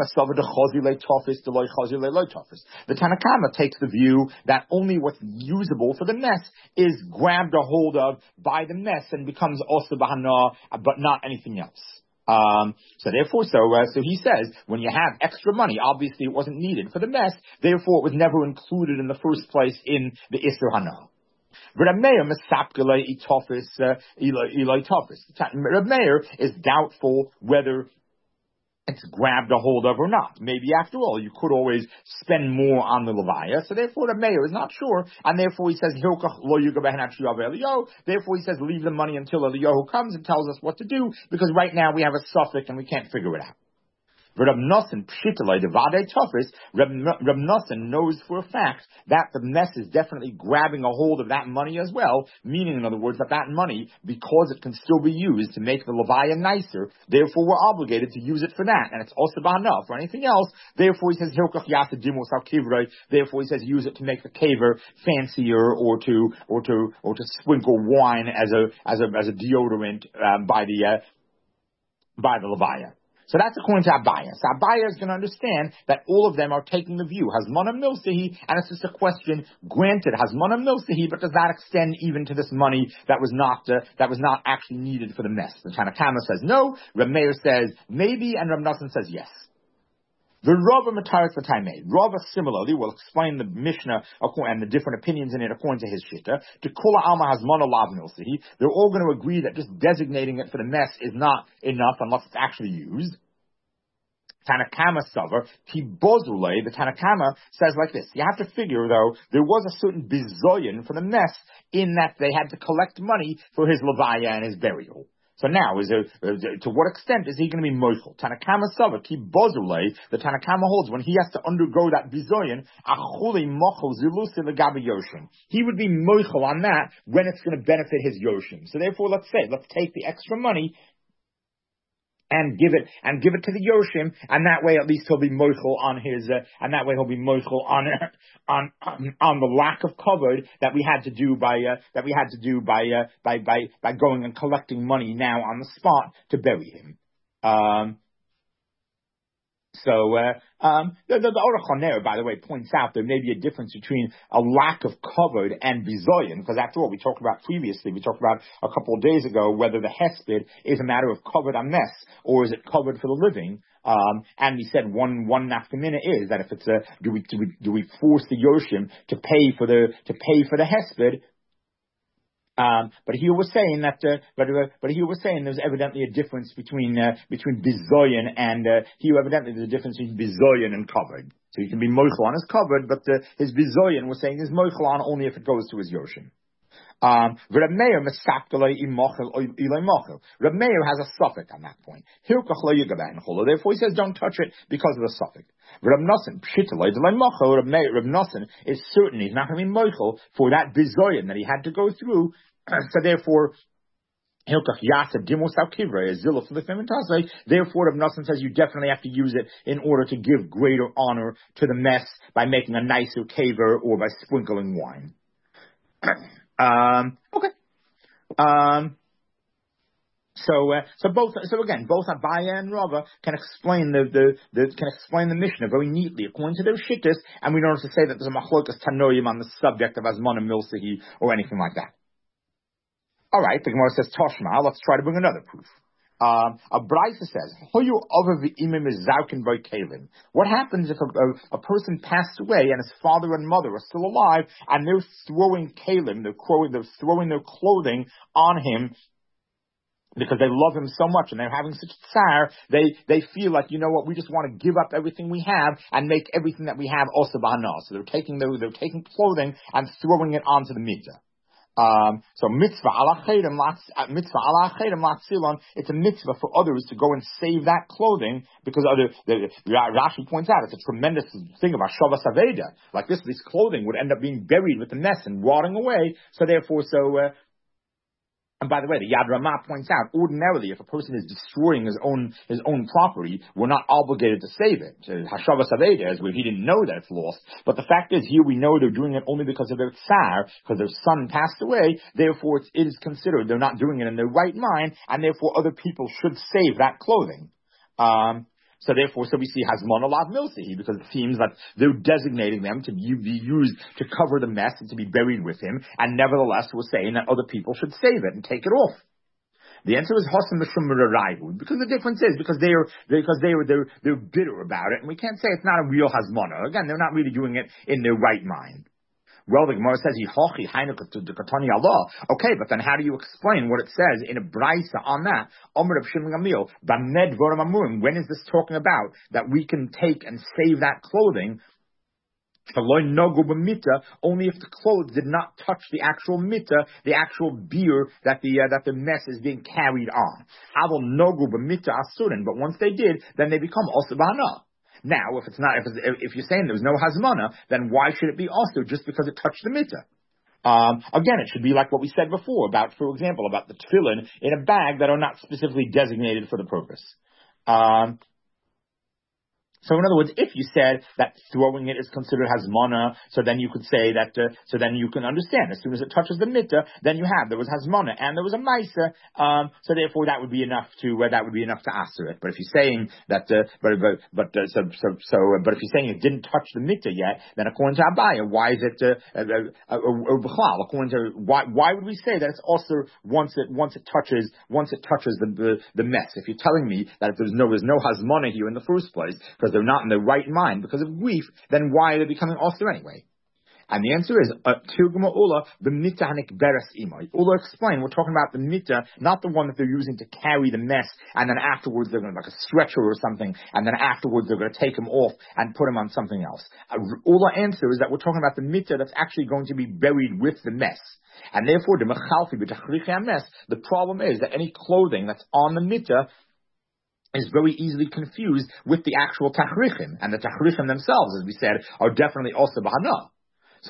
The Tanakama takes the view that only what's usable for the mess is grabbed a hold of by the mess and becomes also bahana, but not anything else. So he says, when you have extra money, obviously it wasn't needed for the mess, therefore it was never included in the first place in the Isser Hana. Reb Meir is doubtful whether it's grabbed a hold of or not. Maybe after all, you could always spend more on the Levaya. So therefore the mayor is not sure, and therefore he says, therefore he says, leave the money until Eliyahu comes and tells us what to do, because right now we have a suffix and we can't figure it out. Reb Nosson knows for a fact that the mess is definitely grabbing a hold of that money as well, meaning, in other words, that money, because it can still be used to make the Levaya nicer, therefore we're obligated to use it for that, and it's also enough for anything else. Therefore he says, therefore he says, use it to make the kaver fancier, or to sprinkle wine as a deodorant by the Levaya. So that's according to Abaya. So Abaya is going to understand that all of them are taking the view Hazmana Milsahi, and it's just a question. Granted, Hazmana Milsahi, but does that extend even to this money that was not actually needed for the mess? The Tanakama says no. Reb Meir says maybe, and Reb Nosson says yes. The Rava Mataris V'Taimei. Rava similarly will explain the Mishnah and the different opinions in it according to his Shitta. To Kula Alma Hazmana Lav Milsahi. They're all going to agree that just designating it for the mess is not enough unless it's actually used. Tanakama Savar, Tibozule, the Tanakama says like this. You have to figure, though, there was a certain bizoyan for the mess in that they had to collect money for his levaya and his burial. So now, to what extent is he going to be moichel? Tanakama Savar, Tibozule, the Tanakama holds when he has to undergo that bizoyan, achuli mochel zilusi legabi yoshim. He would be moichel on that when it's going to benefit his yoshim. So therefore, let's take the extra money and give it to the Yoshim, and that way at least he'll be moichel on his, on the lack of cover that we had to do by going and collecting money now on the spot to bury him. The Aruch HaNer, by the way, points out there may be a difference between a lack of covered and bizoyan, because after all, we talked about a couple of days ago whether the hesped is a matter of covered on mess, or is it covered for the living. And we said one nafkamina is that if it's do we force the Yoshim to pay for the hesped? But he was saying that, there's evidently a difference between bizoyan and there's a difference between bizoyan and covered. So you can be moichel on his covered, but his bizoyan was saying is moichel on only if it goes to his yoshim. Reb Meir has a suffix on that point. Therefore he says don't touch it because of the suffix. Reb Nosson is certain he's not going to be moichel for that bizoyan that he had to go through. So therefore, therefore, Reb Nosson says you definitely have to use it in order to give greater honor to the mess by making a nicer kaver or by sprinkling wine. Okay. So both Abaya and Rava can explain the Mishnah very neatly according to their shittas, and we don't have to say that there's a machlokas tanoim on the subject of Azmana Milsahi or anything like that. All right, the Gemara says Toshma. Let's try to bring another proof. A Braisa says, what happens if a person passed away and his father and mother are still alive and they're throwing kalim, they're throwing their clothing on him because they love him so much and they're having such tsar, they feel like, you know what, we just want to give up everything we have and make everything that we have also b'hana. So they're taking clothing and throwing it onto the mitzvah. So mitzvah ala chedem latzilon, it's a mitzvah for others to go and save that clothing because Rashi points out it's a tremendous thing of Hashavas Aveda. Like this clothing would end up being buried with the mess and rotting away. So therefore, and by the way, the Yad Ramah points out, ordinarily, if a person is destroying his own property, we're not obligated to save it. Hashavas Aveda is where he didn't know that it's lost. But the fact is, here we know they're doing it only because of their tsar, because their son passed away. Therefore, it is considered they're not doing it in their right mind, and therefore other people should save that clothing. So therefore, so we see Hazmana Lav Milsihi, because it seems that they're designating them to be used to cover the mess and to be buried with him, and nevertheless we're saying that other people should save it and take it off. The answer is Hasan Mishum Raihu, because the difference is because they're bitter about it, and we can't say it's not a real Hazmana. Again, they're not really doing it in their right mind. Well, the Gemara says, okay, but then how do you explain what it says in a Braisa on that? When is this talking about that we can take and save that clothing? Only if the clothes did not touch the actual mitta, the actual beer that the mess is being carried on. But once they did, then they become also bahana. Now, if you're saying there's no hazmana, then why should it be also just because it touched the mitta? Again, it should be like what we said before about, for example, about the tefillin in a bag that are not specifically designated for the purpose. So in other words, if you said that throwing it is considered hazmana, so then you could say that, so then you can understand, as soon as it touches the mitta, then there was hazmana, and there was a maisa, so therefore that would be enough to answer it. But if you're saying that, but if you're saying it didn't touch the mitta yet, then according to Abaya, why is it, according to, why would we say that it's also once it touches the mess? If you're telling me that there's no hazmana here in the first place, because they're not in their right mind because of grief, then why are they becoming osir anyway? And the answer is, Tirguma Ula, the mitta hanik beres imay. Ula explain, we're talking about the mitta, not the one that they're using to carry the mess, and then afterwards they're going to, like a stretcher or something, and then afterwards they're going to take him off and put him on something else. Ula answer is that we're talking about the mitta that's actually going to be buried with the mess. And therefore, the problem is that any clothing that's on the mitta is very easily confused with the actual tachrichim, and the tachrichim themselves, as we said, are definitely also bahana. So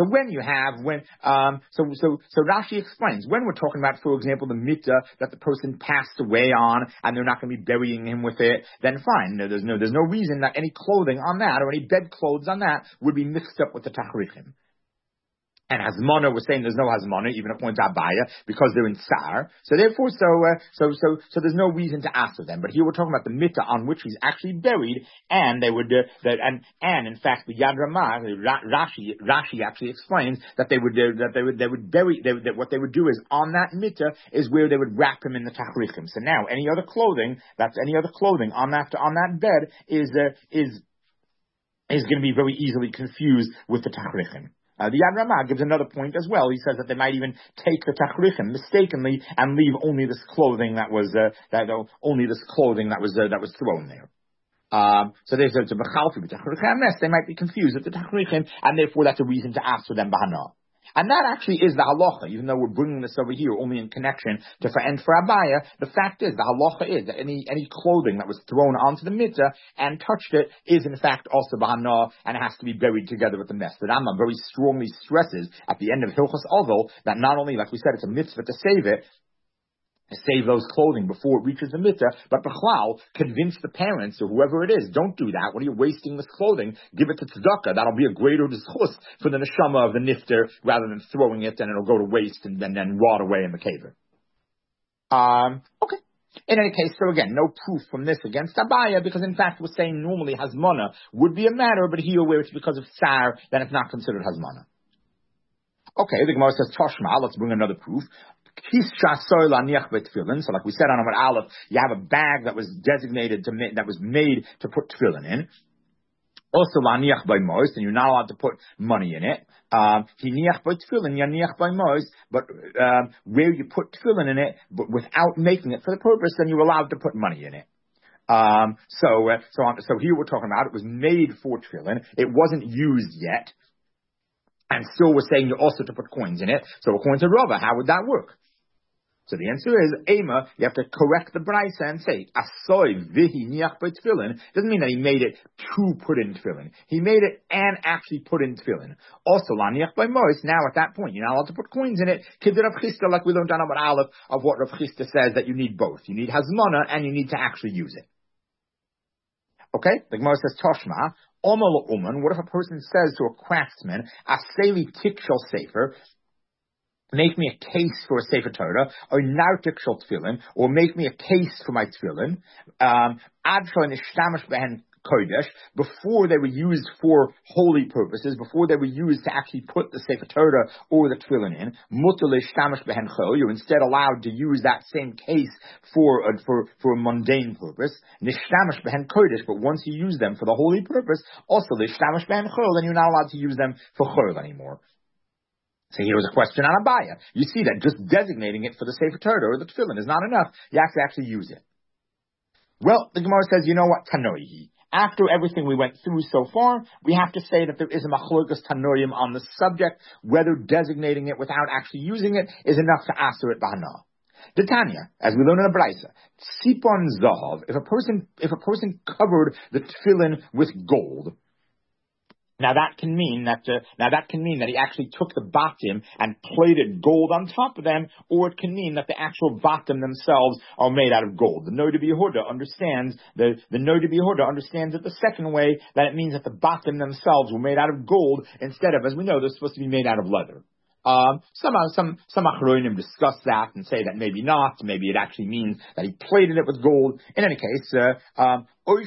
so Rashi explains, when we're talking about, for example, the mitta that the person passed away on, and they're not going to be burying him with it, then fine. There's no reason that any clothing on that, or any bedclothes on that, would be mixed up with the tachrichim. And hazmana, we're saying there's no hazmana, even according to Abaya, because they're in Sar. So therefore, so there's no reason to ask of them. But here we're talking about the mitta on which he's actually buried, and they would, and in fact, the Yad Ramah, Rashi actually explains that they would bury, what they would do is on that mitta is where they would wrap him in the tachrichim. So now, any other clothing on that bed is going to be very easily confused with the tachrichim. The Yad Ramah gives another point as well. He says that they might even take the tachrichim mistakenly and leave only this clothing that was thrown there. So they said to Bechalfi b'tachrichim mess, they might be confused with the tachrichim, and therefore that's a reason to ask for them bahana. And that actually is the halacha, even though we're bringing this over here only in connection to for Abaya. The fact is, the halacha is that any clothing that was thrown onto the mitzvah and touched it is in fact also bahana, and it has to be buried together with the mess. The Rambam very strongly stresses at the end of Hilchos Ovel that not only, like we said, it's a mitzvah to save those clothing before it reaches the mitzvah, but Bechlal, convince the parents or whoever it is, don't do that. What are you wasting this clothing? Give it to tzedakah. That'll be a greater zchus for the neshama of the nifter rather than throwing it and it'll go to waste and then rot away in the kever. Okay. In any case, so again, no proof from this against Abaya, because in fact we're saying normally hazmana would be a matter, but here where it's because of sar, then it's not considered hazmana. Okay, the Gemara says Toshma, let's bring another proof. So like we said on Amud Aleph, you have a bag that was designated that was made to put tefillin in. Also laniach by mois, and you're not allowed to put money in it. Hiniach by tefillin, yaniach by mois, but where you put tefillin in it, but without making it for the purpose, then you're allowed to put money in it. So here we're talking about it was made for tefillin. It wasn't used yet. And still we're saying you're also to put coins in it. So according to Rava, how would that work? So the answer is, Ema, you have to correct the Braisa and say, Asoy vihi niach by tefillin, doesn't mean that he made it to put in tefillin. He made it and actually put in tefillin. Also, la niach by mois, now at that point, you're not allowed to put coins in it. Kid Rav Chisda, like we learned on Amud Aleph, of what Rav Chisda says, that you need both. You need hazmana and you need to actually use it. Okay? The Gemara says, Toshma, what if a person says to a craftsman, Aseli tik shel sefer, make me a case for a Sefer Torah, or nartik shel tefillin, or make me a case for my tefillin, ad shel nishtamish behen kodesh, before they were used for holy purposes, before they were used to actually put the Sefer Torah or the tefillin in, mutar nishtamish behen chol, you're instead allowed to use that same case for a mundane purpose, nishtamish behen kodesh, but once you use them for the holy purpose, also nishtamish behen chol, then you're not allowed to use them for chol anymore. So here was a question on Abaya. You see that just designating it for the Sefer Torah or the Tefillin is not enough. You have to actually use it. Well, the Gemara says, you know what? Tanoihi. After everything we went through so far, we have to say that there is a machlokas tanoim on the subject, whether designating it without actually using it is enough to answer it bahana. The Tanya, as we learn in the Braisa, Sipon Zahav, if a person covered the Tefillin with gold, Now that can mean that he actually took the batim and plated gold on top of them, or it can mean that the actual batim themselves are made out of gold. The Noda B'Yehuda understands it the second way, that it means that the batim themselves were made out of gold instead of, as we know, they're supposed to be made out of leather. Some Achronim discuss that and say that maybe not. Maybe it actually means that he plated it with gold. In any case, or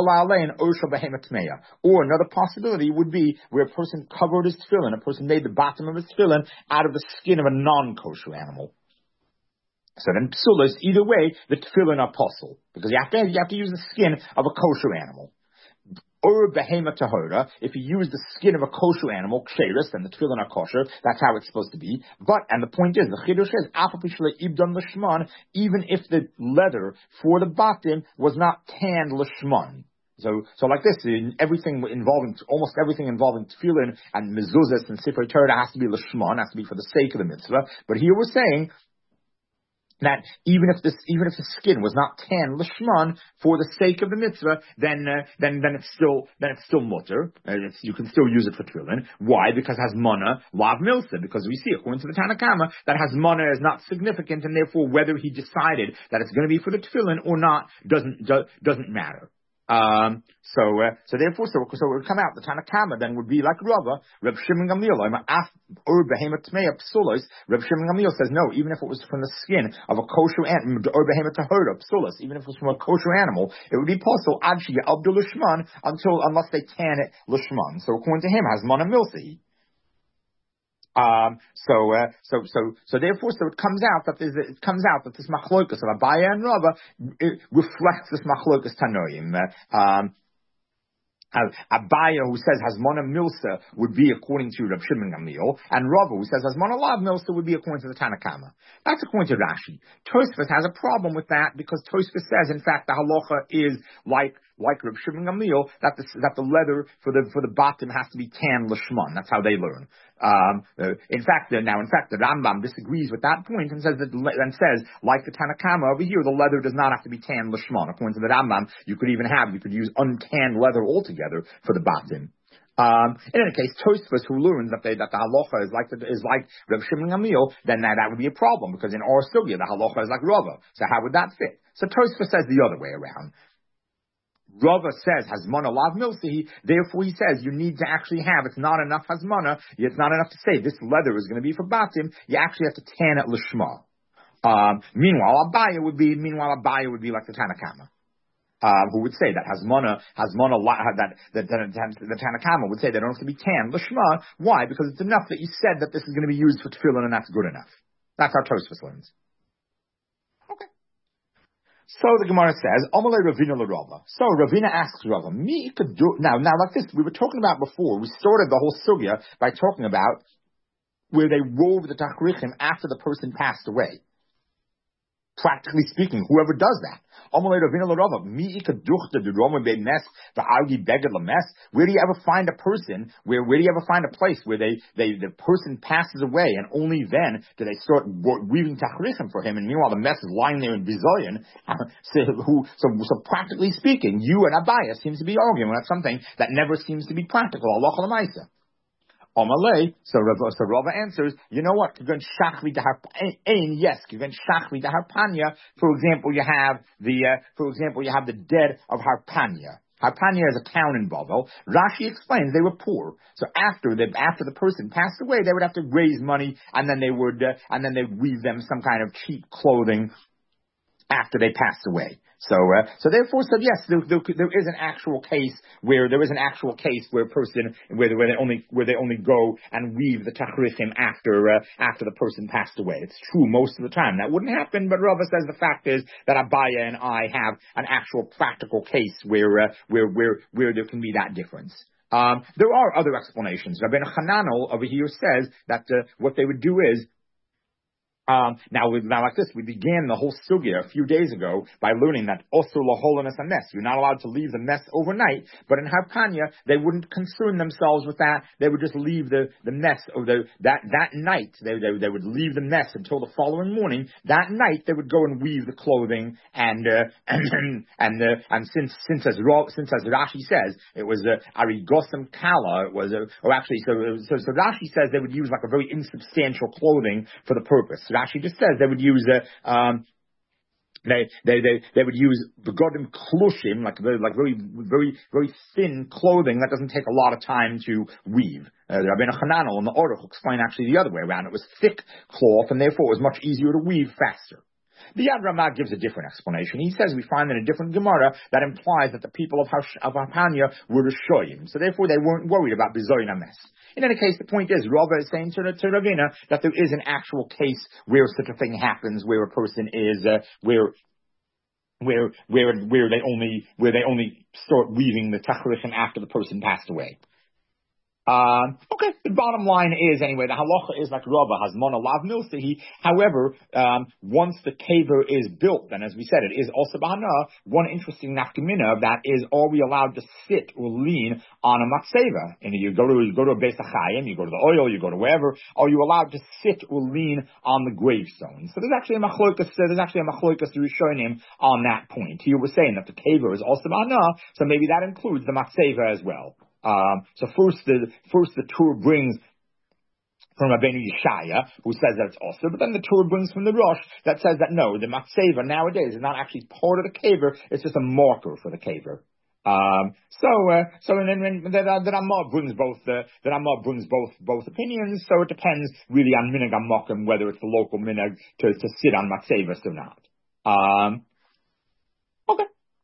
another possibility would be where a person covered his tefillin, a person made the bottom of his tefillin out of the skin of a non-kosher animal. So then psulos, either way, the tefillin are possible, because you have to use the skin of a kosher animal. Or behema tahora, if you use the skin of a kosher animal, ksheris, then the tefillin are kosher. That's how it's supposed to be. But, and the point is, the chidush is, ibdan l'shman, even if the leather for the batim was not tanned l'shman. So like this, almost everything involving tefillin and mezuzahs and sefer Torah has to be l'shman, has to be for the sake of the mitzvah. But here we're saying that even if the skin was not tan l'shman for the sake of the mitzvah, then it's still mutter. You can still use it for tefillin. Why? Because it has mana lav milsa. Because we see, according to the Tanna Kama, that has mana is not significant, and therefore whether he decided that it's going to be for the tefillin or not doesn't matter. So it would come out, the Tanna Kama then would be like Rava, Reb Shimon Gamliel, Reb Shimon Gamliel says, no, even if it was from the skin of a kosher animal, even if it was from a kosher animal, it would be possible, unless they tan it l'shman. So according to him, has mana milsi. So it comes out that this machlokas of Abaya and Rava reflects this machlokas tanoim. Abaya, who says Hasmona Milsa, would be according to Reb Shimon Gamliel, and Rava, who says Hasmona Lav Milsa, would be according to the Tanna Kama. That's according to Rashi. Tosfos has a problem with that, because Tosfos says, in fact, the halacha is like Reb Shimon Gamliel, that the leather for the bottom has to be tan l'shman. That's how they learn. In fact, the Rambam disagrees with that point and says like the Tanna Kama over here, the leather does not have to be tan l'shman. According to the Rambam, you could use untanned leather altogether for the bottom. In any case, Tosfos, who learns that the halacha is like Reb Shimon Gamliel, then that would be a problem, because in our sugya the halacha is like Rava. So how would that fit? So Tosfos says the other way around. Rava says Hasmana lav milsi, therefore he says you need to actually have, it's not enough Hasmana, it's not enough to say this leather is going to be for batim, you actually have to tan it l'shma. Meanwhile Abaya would be like the Tanna Kama, who would say that the Tanna Kama would say they don't have to be tan l'shma. Why? Because it's enough that you said that this is going to be used for tefillin, and that's good enough. That's how Tosfos learns. So the Gemara says, Amalei Ravina l'Rava. So Ravina asks Rava, now like this, we were talking about before, we started the whole sugya by talking about where they wove the tachrichim after the person passed away. Practically speaking, whoever does that. Where do you ever find a person, where do you ever find a place where the person passes away and only then do they start weaving tachrichim for him, and meanwhile the mess is lying there in bizayon? So practically speaking, you and Abaya seems to be arguing about something that never seems to be practical. Allah l'maisa. So Rava answers, you know what? Yes, for example, you have the dead of Harpanya. Harpania is a town in Bavel. Rashi explains they were poor. So after the person passed away, they would have to raise money, and then they would weave them some kind of cheap clothing after they passed away. So therefore, yes, there is an actual case where a person where they only go and weave the tachrichim after the person passed away. It's true most of the time that wouldn't happen, but Rava says the fact is that Abaya and I have an actual practical case where there can be that difference. There are other explanations. Rabbeinu Hananel over here says that what they would do is. Now like this, we began the whole sugya a few days ago by learning that osur laholinus a mess. You're not allowed to leave the mess overnight, but in Harpanya, they wouldn't concern themselves with that. They would just leave the mess that night. They would leave the mess until the following morning. That night, they would go and weave the clothing and since as Rashi says, it was arigosem kala. It was so Rashi says they would use like a very insubstantial clothing for the purpose. Rashi just says they would use they would use begodim klushim, like very thin clothing that doesn't take a lot of time to weave. Rabbeinu Hananel and the Aruch explain actually the other way around. It was thick cloth, and therefore it was much easier to weave faster. The Yad Ramah gives a different explanation. He says we find in a different Gemara that implies that the people of Harpanya were Rishoyim, so therefore they weren't worried about Bizoyin HaMes. In any case, the point is, Rava is saying to Ravina that there is an actual case where such a thing happens, where a person is where they only start weaving the tachrichim after the person passed away. Okay, the bottom line is, anyway, the halacha is like Rava has mona lav milsehi. However, once the kaver is built, and as we said, it is also bahana. One interesting nafkamina of that is, are we allowed to sit or lean on a matzeva? And you go to a Beis HaChaim, you go to the oil, you go to wherever. Are you allowed to sit or lean on the gravestone? So there's actually a machlokas Rishonim on that point. Here we're saying that the kaver is also bahana, so maybe that includes the matzeva as well. So first the Torah brings from Rabbeinu Yeshaya, who says that it's also, but then the Torah brings from the Rosh that says that no, the matzeva nowadays is not actually part of the kaver; it's just a marker for the kaver. And then the Ramah brings both opinions. So it depends really on minhag hamokim whether it's the local minhag to sit on matzevas or not. Okay.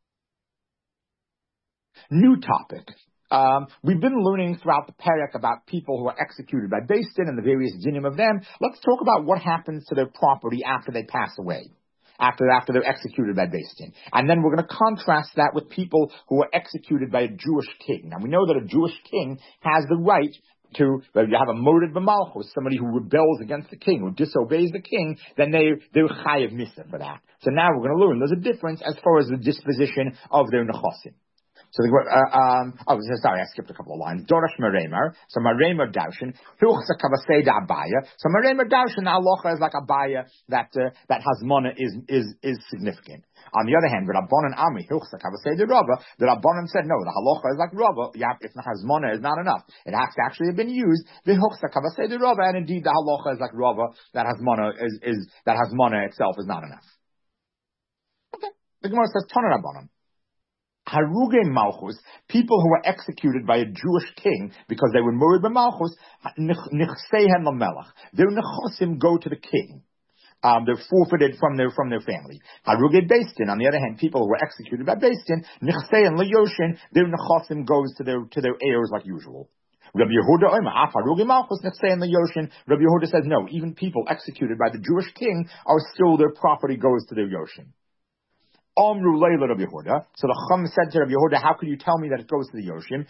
New topic. We've been learning throughout the parak about people who are executed by Beis Din and the various dinim of them. Let's talk about what happens to their property after they pass away, after they're executed by Beis Din. And then we're going to contrast that with people who are executed by a Jewish king. Now we know that a Jewish king has the right to, if you have a morid b'malchus, somebody who rebels against the king, who disobeys the king, then they're chayav misa for that. So now we're going to learn there's a difference as far as the disposition of their nechasim. So sorry, I skipped a couple of lines. Dorash Maremar, so Maremar Darshan, Hilchsa Kavaseda Abaya. So Maremar Darshan, the halacha is like Abaya that Hazmona is significant. On the other hand, the Rabbanan Ami, Hilchsa Kavaseda Rava, the Rabbanan said no, the halacha is like Rava. If Hazmona is not enough, it has to actually have been used. The Hilchsa Kavaseda Rava, and indeed the halacha is like Rava that Hazmona itself is not enough. Okay, the Gemara says Tana Rabbanan. Haruge Malchus, people who were executed by a Jewish king because they were married by Malchus, Nichseihen Lamelach. Their nechasim go to the king. They're forfeited from their family. Haruge Beis Din, on the other hand, people who were executed by Beis Din, Nichseihen LaYoshin, their nechasim goes to their heirs like usual. Rabbi Yehuda Omer, Haruge Malchus Nichseihen LaYoshin. Rabbi Yehuda says no, even people executed by the Jewish king are still, their property goes to their Yoshin. Amru Leila Rabbi Yehuda. So the Chum said to Rabbi Yehuda, how can you tell me that it goes to the Yoshim?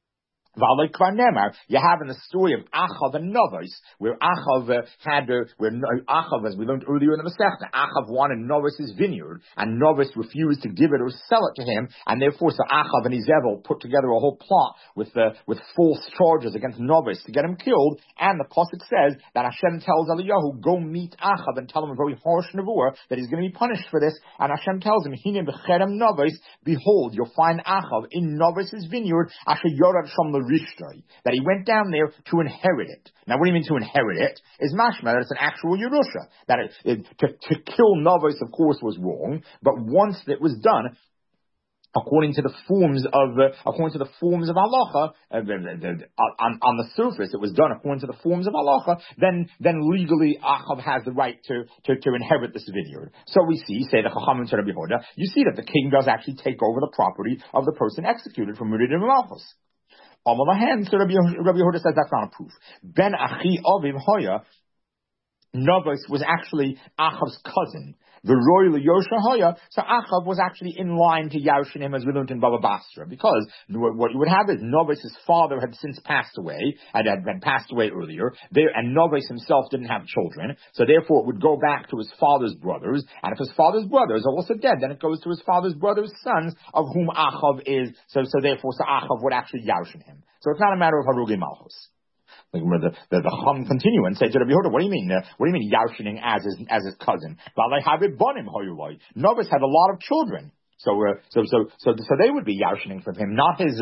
You have in the story of Achav and Novis, where Achav Achav, as we learned earlier in the Masechta, Achav wanted Novis's vineyard, and Novis refused to give it or sell it to him, and therefore so Achav and Izebel put together a whole plot with false charges against Novis to get him killed, and the pasuk says that Hashem tells Eliyahu, go meet Achav and tell him a very harsh nevuah that he's going to be punished for this, and Hashem tells him, Hine b'cherem Novis, behold, you'll find Achav in Novis's vineyard, Asher yorad sham Rishtoi, that he went down there to inherit it. Now, what do you mean to inherit it? Is mashma that it's an actual Yerusha. That to kill Novis, of course, was wrong, but once it was done, according to the forms of halacha, on the surface it was done according to the forms of halacha, then legally Achav has the right to inherit this vineyard. So we see, say the Chachamim to Rabbi Yehuda, you see that the king does actually take over the property of the person executed from Murid and Malchus. On the other hand, so Rabbi Yehuda says that's not a proof. Ben Achi Aviv Hoya, Novos was actually Achav's cousin. The royal Yosha Hoya, so Achav was actually in line to Yarshin him, as we learned in Baba Basra, because what you would have is Novos' father had since passed away, had passed away earlier, and Novos himself didn't have children, so therefore it would go back to his father's brothers, and if his father's brothers are also dead, then it goes to his father's brothers' sons, of whom Achav is, so Achav would actually Yarshin him. So it's not a matter of Harugi Malchus. The Chum continue and say to Rabbi Yehuda, what do you mean? What do you mean Yarshining as his cousin? Novus had a lot of children, so they would be Yarshining from him, not his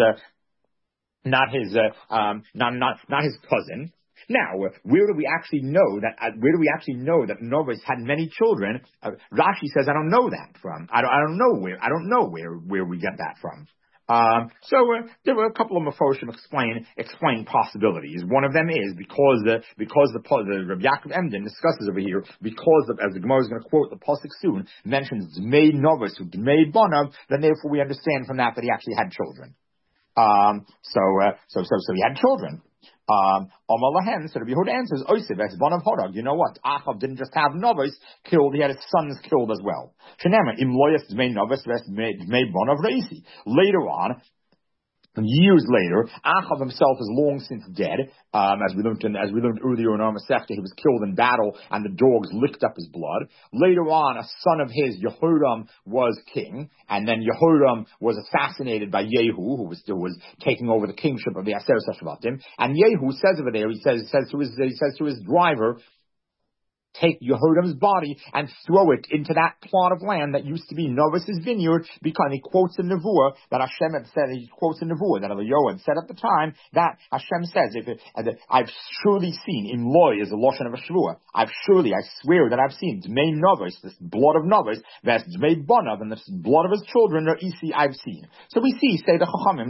cousin. Now, where do we actually know that Novus had many children? Rashi says, I don't know that from. I don't know where we get that from. There were a couple of Mefoshim explain possibilities. One of them is because the Rabbi Yaakov Emden discusses over here, as the Gemara is going to quote the pasuk soon, mentions Dmei Novus, Dmei Bonav, then therefore we understand from that he actually had children. So he had children. Amalahen, so Rabbi Yehuda answers, Oisiv, as Bonav Horag, you know what? Achav didn't just have Novus killed, he had his sons killed as well. Shenema, Im Loyas Dmei Novus, Dmei Bonav Reisi. Later on, years later, Achav himself is long since dead. As we learned earlier in our Masechta, he was killed in battle, and the dogs licked up his blood. Later on, a son of his, Yehoram, was king, and then Yehoram was assassinated by Yehu, who was taking over the kingship of the Aseret Shvatim. And Yehu says over there, he says to his driver, take Yehoram's body and throw it into that plot of land that used to be Novus' vineyard, because he quotes in Nevuah that Hashem had said, that Eliyahu had said at the time, that Hashem says, I've surely seen, in Loy is a Lashon of a Shavua, I swear that I've seen Dmei Novus, this blood of Novus, that's Dmei Bonav, and this blood of his children, or Isi, I've seen. So we see, says Rabbi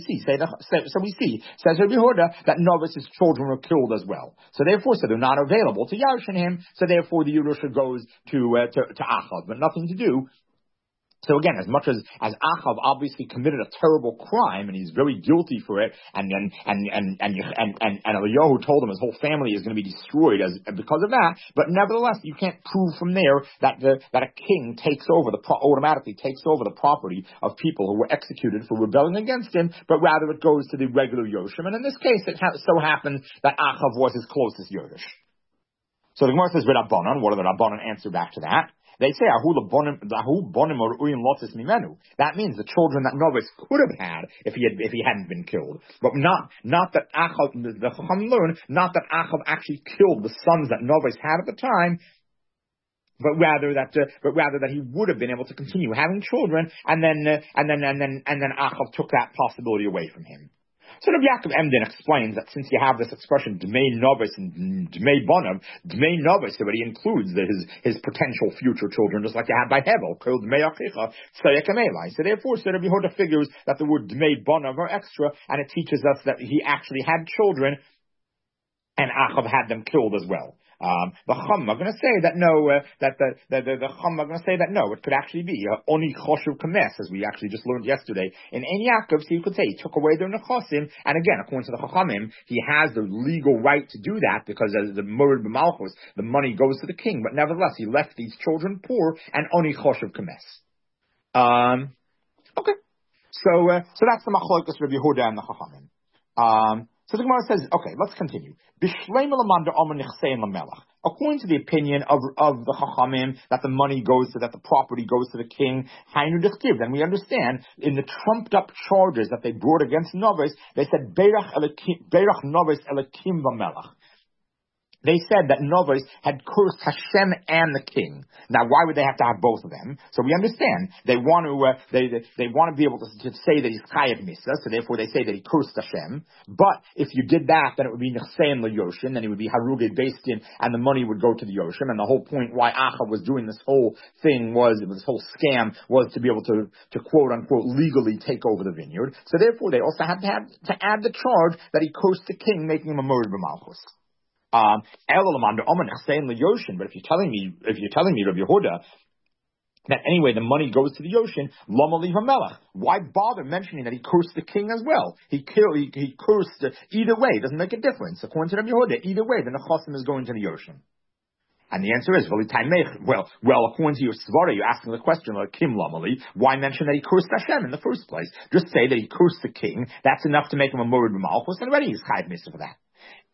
Yehuda, that Novus' children were killed as well. So therefore, they're not available to Yarshin him. So therefore, the Yerusha goes to Achav, but nothing to do. So again, as much as Achav obviously committed a terrible crime and he's very guilty for it, and Eliyahu told him his whole family is going to be destroyed because of that. But nevertheless, you can't prove from there that a king automatically takes over the property of people who were executed for rebelling against him, but rather it goes to the regular Yoshim. And in this case, it so happened that Achav was his closest Yorush. So the Gemara says, Rabbanan, what do the Rabbanan answer back to that? They say, that means the children that Novus could have had if he hadn't been killed. But not that Achav, the Chacham learn, not that Achav actually killed the sons that Novus had at the time, but rather that he would have been able to continue having children, and then Achav took that possibility away from him. So Rabbi Yaakov Emden explains that since you have this expression Dmei Novus and Dmei Bonav, Dmei Novus already includes his potential future children, just like you had by Hevel, called Dmei Achicha, Tzayek Amelai. So therefore, Rabbi Yehuda figures that the word Dmei Bonav are extra, and it teaches us that he actually had children, and Achav had them killed as well. The Chum are going to say that no, the Chum are going to say that no, it could actually be Oni Choshev Kames, as we actually just learned yesterday in Ein Yaakov. So you could say he took away their Nechosim, and again, according to the Chachamim, he has the legal right to do that because as the Murid B'Malchus, the money goes to the king, but nevertheless, he left these children poor and Oni Choshev Kames. Okay, so that's the Machlokas Rabbi Yehuda and the Chachamim. So the Gemara says, okay, let's continue. According to the opinion of the Chachamim, that the money that the property goes to the king, then we understand in the trumped up charges that they brought against Novus, they said, Beirach Novus Elakim V'Melach. they said that Novis had cursed Hashem and the king. Now, why would they have to have both of them? So we understand they want to they want to be able to say that he's Chayav Misa, so therefore they say that he cursed Hashem. But if you did that, then it would be Nechsein LeYoshim, then he would be Harugei Beistin, and the money would go to the Yoshim. And the whole point why Achav was doing this whole thing this whole scam was to be able to quote unquote legally take over the vineyard. So therefore they also had to add the charge that he cursed the king, making him a murder b'malchus. But if you're telling me, Rabbi Yehuda, that anyway the money goes to the Yoshin, Lama Liva Melech, why bother mentioning that he cursed the king as well? He cursed either way. It doesn't make a difference. According to Rabbi Yehuda, either way the Nechasim is going to the Yoshin. And the answer is, well, according to your Svara, you're asking the question, like Kim Lamali, why mention that he cursed Hashem in the first place? Just say that he cursed the king. That's enough to make him a Murid B'malchus, and already he's Chayav Misa for that.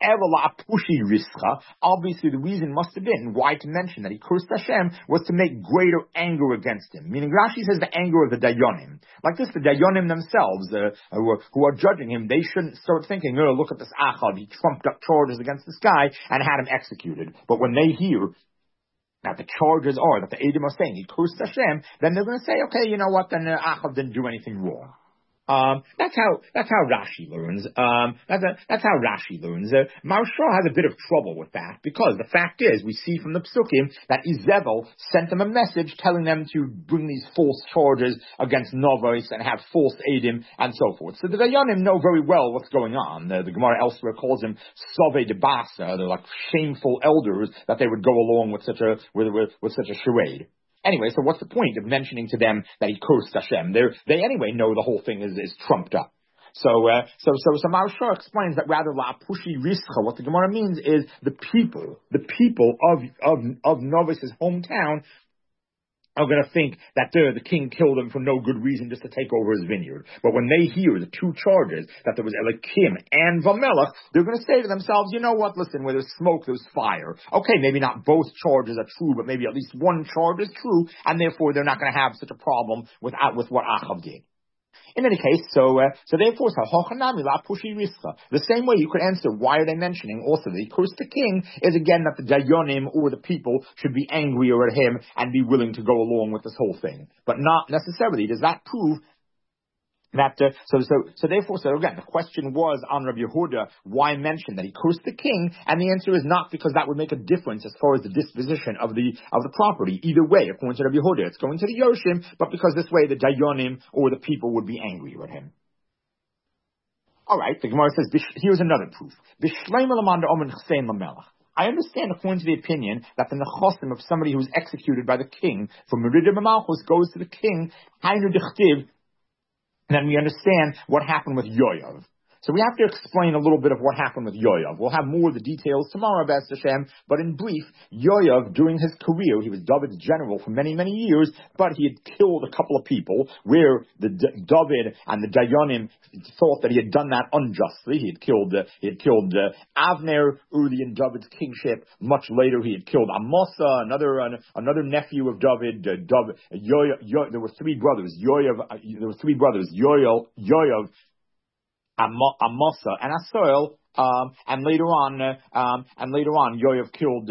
Obviously the reason must have been why to mention that he cursed Hashem was to make greater anger against him. Meaning Rashi says the anger of the Dayanim. Like this, the Dayanim themselves, who are judging him, they shouldn't start thinking, oh, look at this Achav, he trumped up charges against this guy and had him executed. But when they hear that the charges are, that the Edom are saying he cursed Hashem, then they're going to say, okay, you know what, then Achav didn't do anything wrong. That's how Rashi learns. That's how Rashi learns. Maharsha has a bit of trouble with that because the fact is, we see from the Psukim that Izebel sent them a message telling them to bring these false charges against Novis and have false Edim and so forth. So the Dayanim know very well what's going on. The Gemara elsewhere calls them Sove de Basa. They're like shameful elders that they would go along with such a charade. Anyway, so what's the point of mentioning to them that he cursed Hashem? They anyway know the whole thing is trumped up. So Maharsha explains that rather la pushi rischa, what the Gemara means is the people of Novis's hometown are going to think that the king killed him for no good reason, just to take over his vineyard. But when they hear the two charges, that there was Elikim and Vamelech, they're going to say to themselves, you know what, listen, where there's smoke, there's fire. Okay, maybe not both charges are true, but maybe at least one charge is true, and therefore they're not going to have such a problem with what Achav did. In any case, so therefore, the same way you could answer why are they mentioning also that he cursed the king is again that the Dayanim or the people should be angrier at him and be willing to go along with this whole thing. But not necessarily does that prove that, so again, the question was on Rabbi Yehuda, why mention that he cursed the king? And the answer is not because that would make a difference as far as the disposition of the property. Either way, according to Rabbi Yehuda, it's going to the Yoshim, but because this way the Dayanim or the people would be angry with him. Alright, the Gemara says, here's another proof. I understand, according to the opinion, that the nechosim of somebody who's executed by the king for Merida B'malchus goes to the king, Hainu Dichtiv. Then we understand what happened with Yoav. So we have to explain a little bit of what happened with Yoav. We'll have more of the details tomorrow, B'ez Hashem, but in brief, Yoav, during his career, he was David's general for many, many years, but he had killed a couple of people where David and the Dayanim thought that he had done that unjustly. He had killed Avner early in David's kingship. Much later, he had killed Amasa, another nephew of David. There were three brothers. Yoav, Amasa and Asoil, and later on, Yoav killed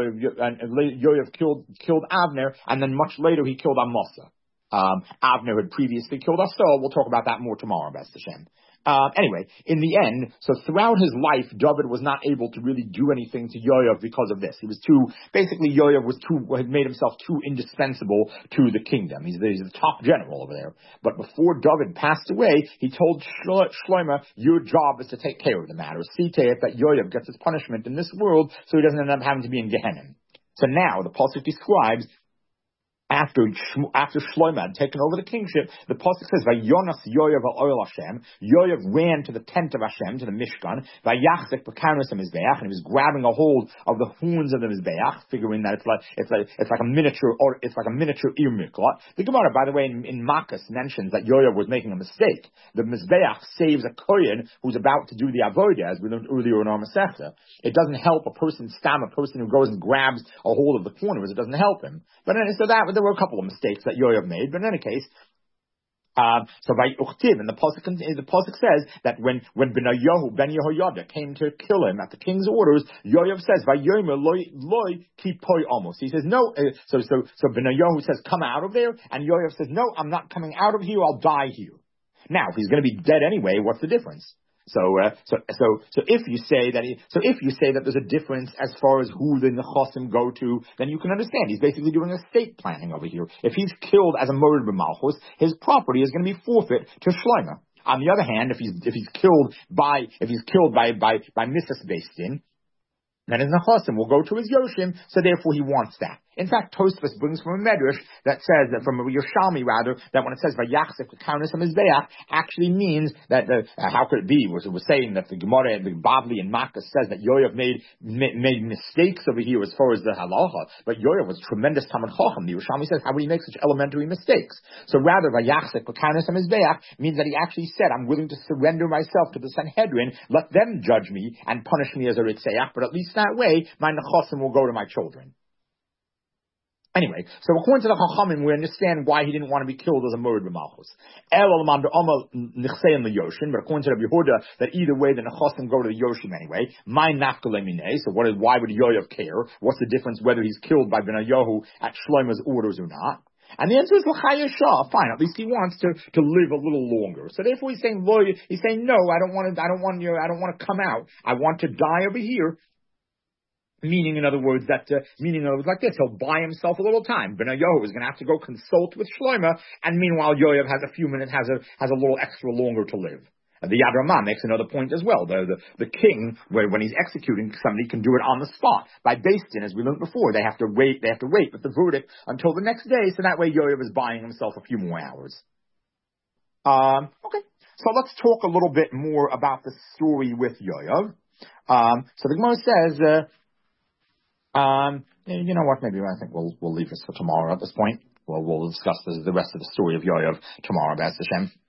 Avner, and then much later he killed Amasa. Avner had previously killed Asoil. We'll talk about that more tomorrow, B'ez Hashem. Anyway, in the end, so throughout his life, David was not able to really do anything to Yoav because of this. Yoav had made himself too indispensable to the kingdom. He's the top general over there. But before David passed away, he told Shlomo, your job is to take care of the matter. See to it that Yoav gets his punishment in this world, so he doesn't end up having to be in Gehenna. So now, the pasuk describes, after Shlomo had taken over the kingship, the pasuk says, "Vayonas Yoav al Hashem." Yoav ran to the tent of Hashem, to the Mishkan. Vayachzik b'karnos mizbeach, and he was grabbing a hold of the horns of the mizbeach, figuring that it's like a miniature Ir Miklat. The Gemara, by the way, in Makkas mentions that Yoav was making a mistake. The mizbeach saves a kohen who's about to do the avodah, as we learned earlier in our Masechta. It doesn't help a person who goes and grabs a hold of the corners. It doesn't help him. But so there were a couple of mistakes that Yoav made, but in any case, So by Uchtiv, and the pasuk says that when Ben Yehoyada came to kill him at the king's orders, Yoav says, "Vayomer loy ki poi amos." He says, "No." So Ben Yehoyada says, "Come out of there," and Yoav says, "No, I'm not coming out of here. I'll die here." Now, if he's going to be dead anyway, what's the difference? So if you say that there's a difference as far as who the nechasim go to, then you can understand. He's basically doing estate planning over here. If he's killed as a murdered b'malchus, his property is going to be forfeit to Shlomo. On the other hand, if he's killed by Mrs. Beistin, then his nechasim will go to his yoshim. So therefore, he wants that. In fact, Tosfos brings from a medrash that says that from a Yerushalmi rather that when it says vayachzek l'kaunos hamizbeach actually means that how could it be? It was saying that the Gemara and the Bavli and Makkah says that Yoav made mistakes over here as far as the halacha, but Yoav was tremendous Talmid Chacham. The Yerushalmi says, how would he make such elementary mistakes? So rather vayachzek l'kaunos hamizbeach means that he actually said, I'm willing to surrender myself to the Sanhedrin, let them judge me and punish me as a ritzeach, but at least that way my nechasim will go to my children. Anyway, so according to the Chachamim, we understand why he didn't want to be killed as a murdered b'malchus. But according to Rabbi Yehuda, that either way the nechasim go to the yoshim anyway. So why would Yoav care? What's the difference whether he's killed by Benayahu at Shlomo's orders or not? And the answer is l'chayashah. Fine, at least he wants to live a little longer. So therefore, he's saying no, I don't want to come out. I want to die over here. Meaning, in other words, like this, he'll buy himself a little time. Benayahu is going to have to go consult with Shlomo, and meanwhile, Yoav has a few minutes, has a little extra longer to live. The Yad Ramah makes another point as well. The king, when he's executing somebody, can do it on the spot. By Beistin, as we learned before, they have to wait with the verdict until the next day, so that way Yoav is buying himself a few more hours. Okay, so let's talk a little bit more about the story with Yoav. So the Gemara says, you know what? Maybe I think we'll leave this for tomorrow at this point. We'll discuss the rest of the story of Yoav tomorrow, B'ez Hashem.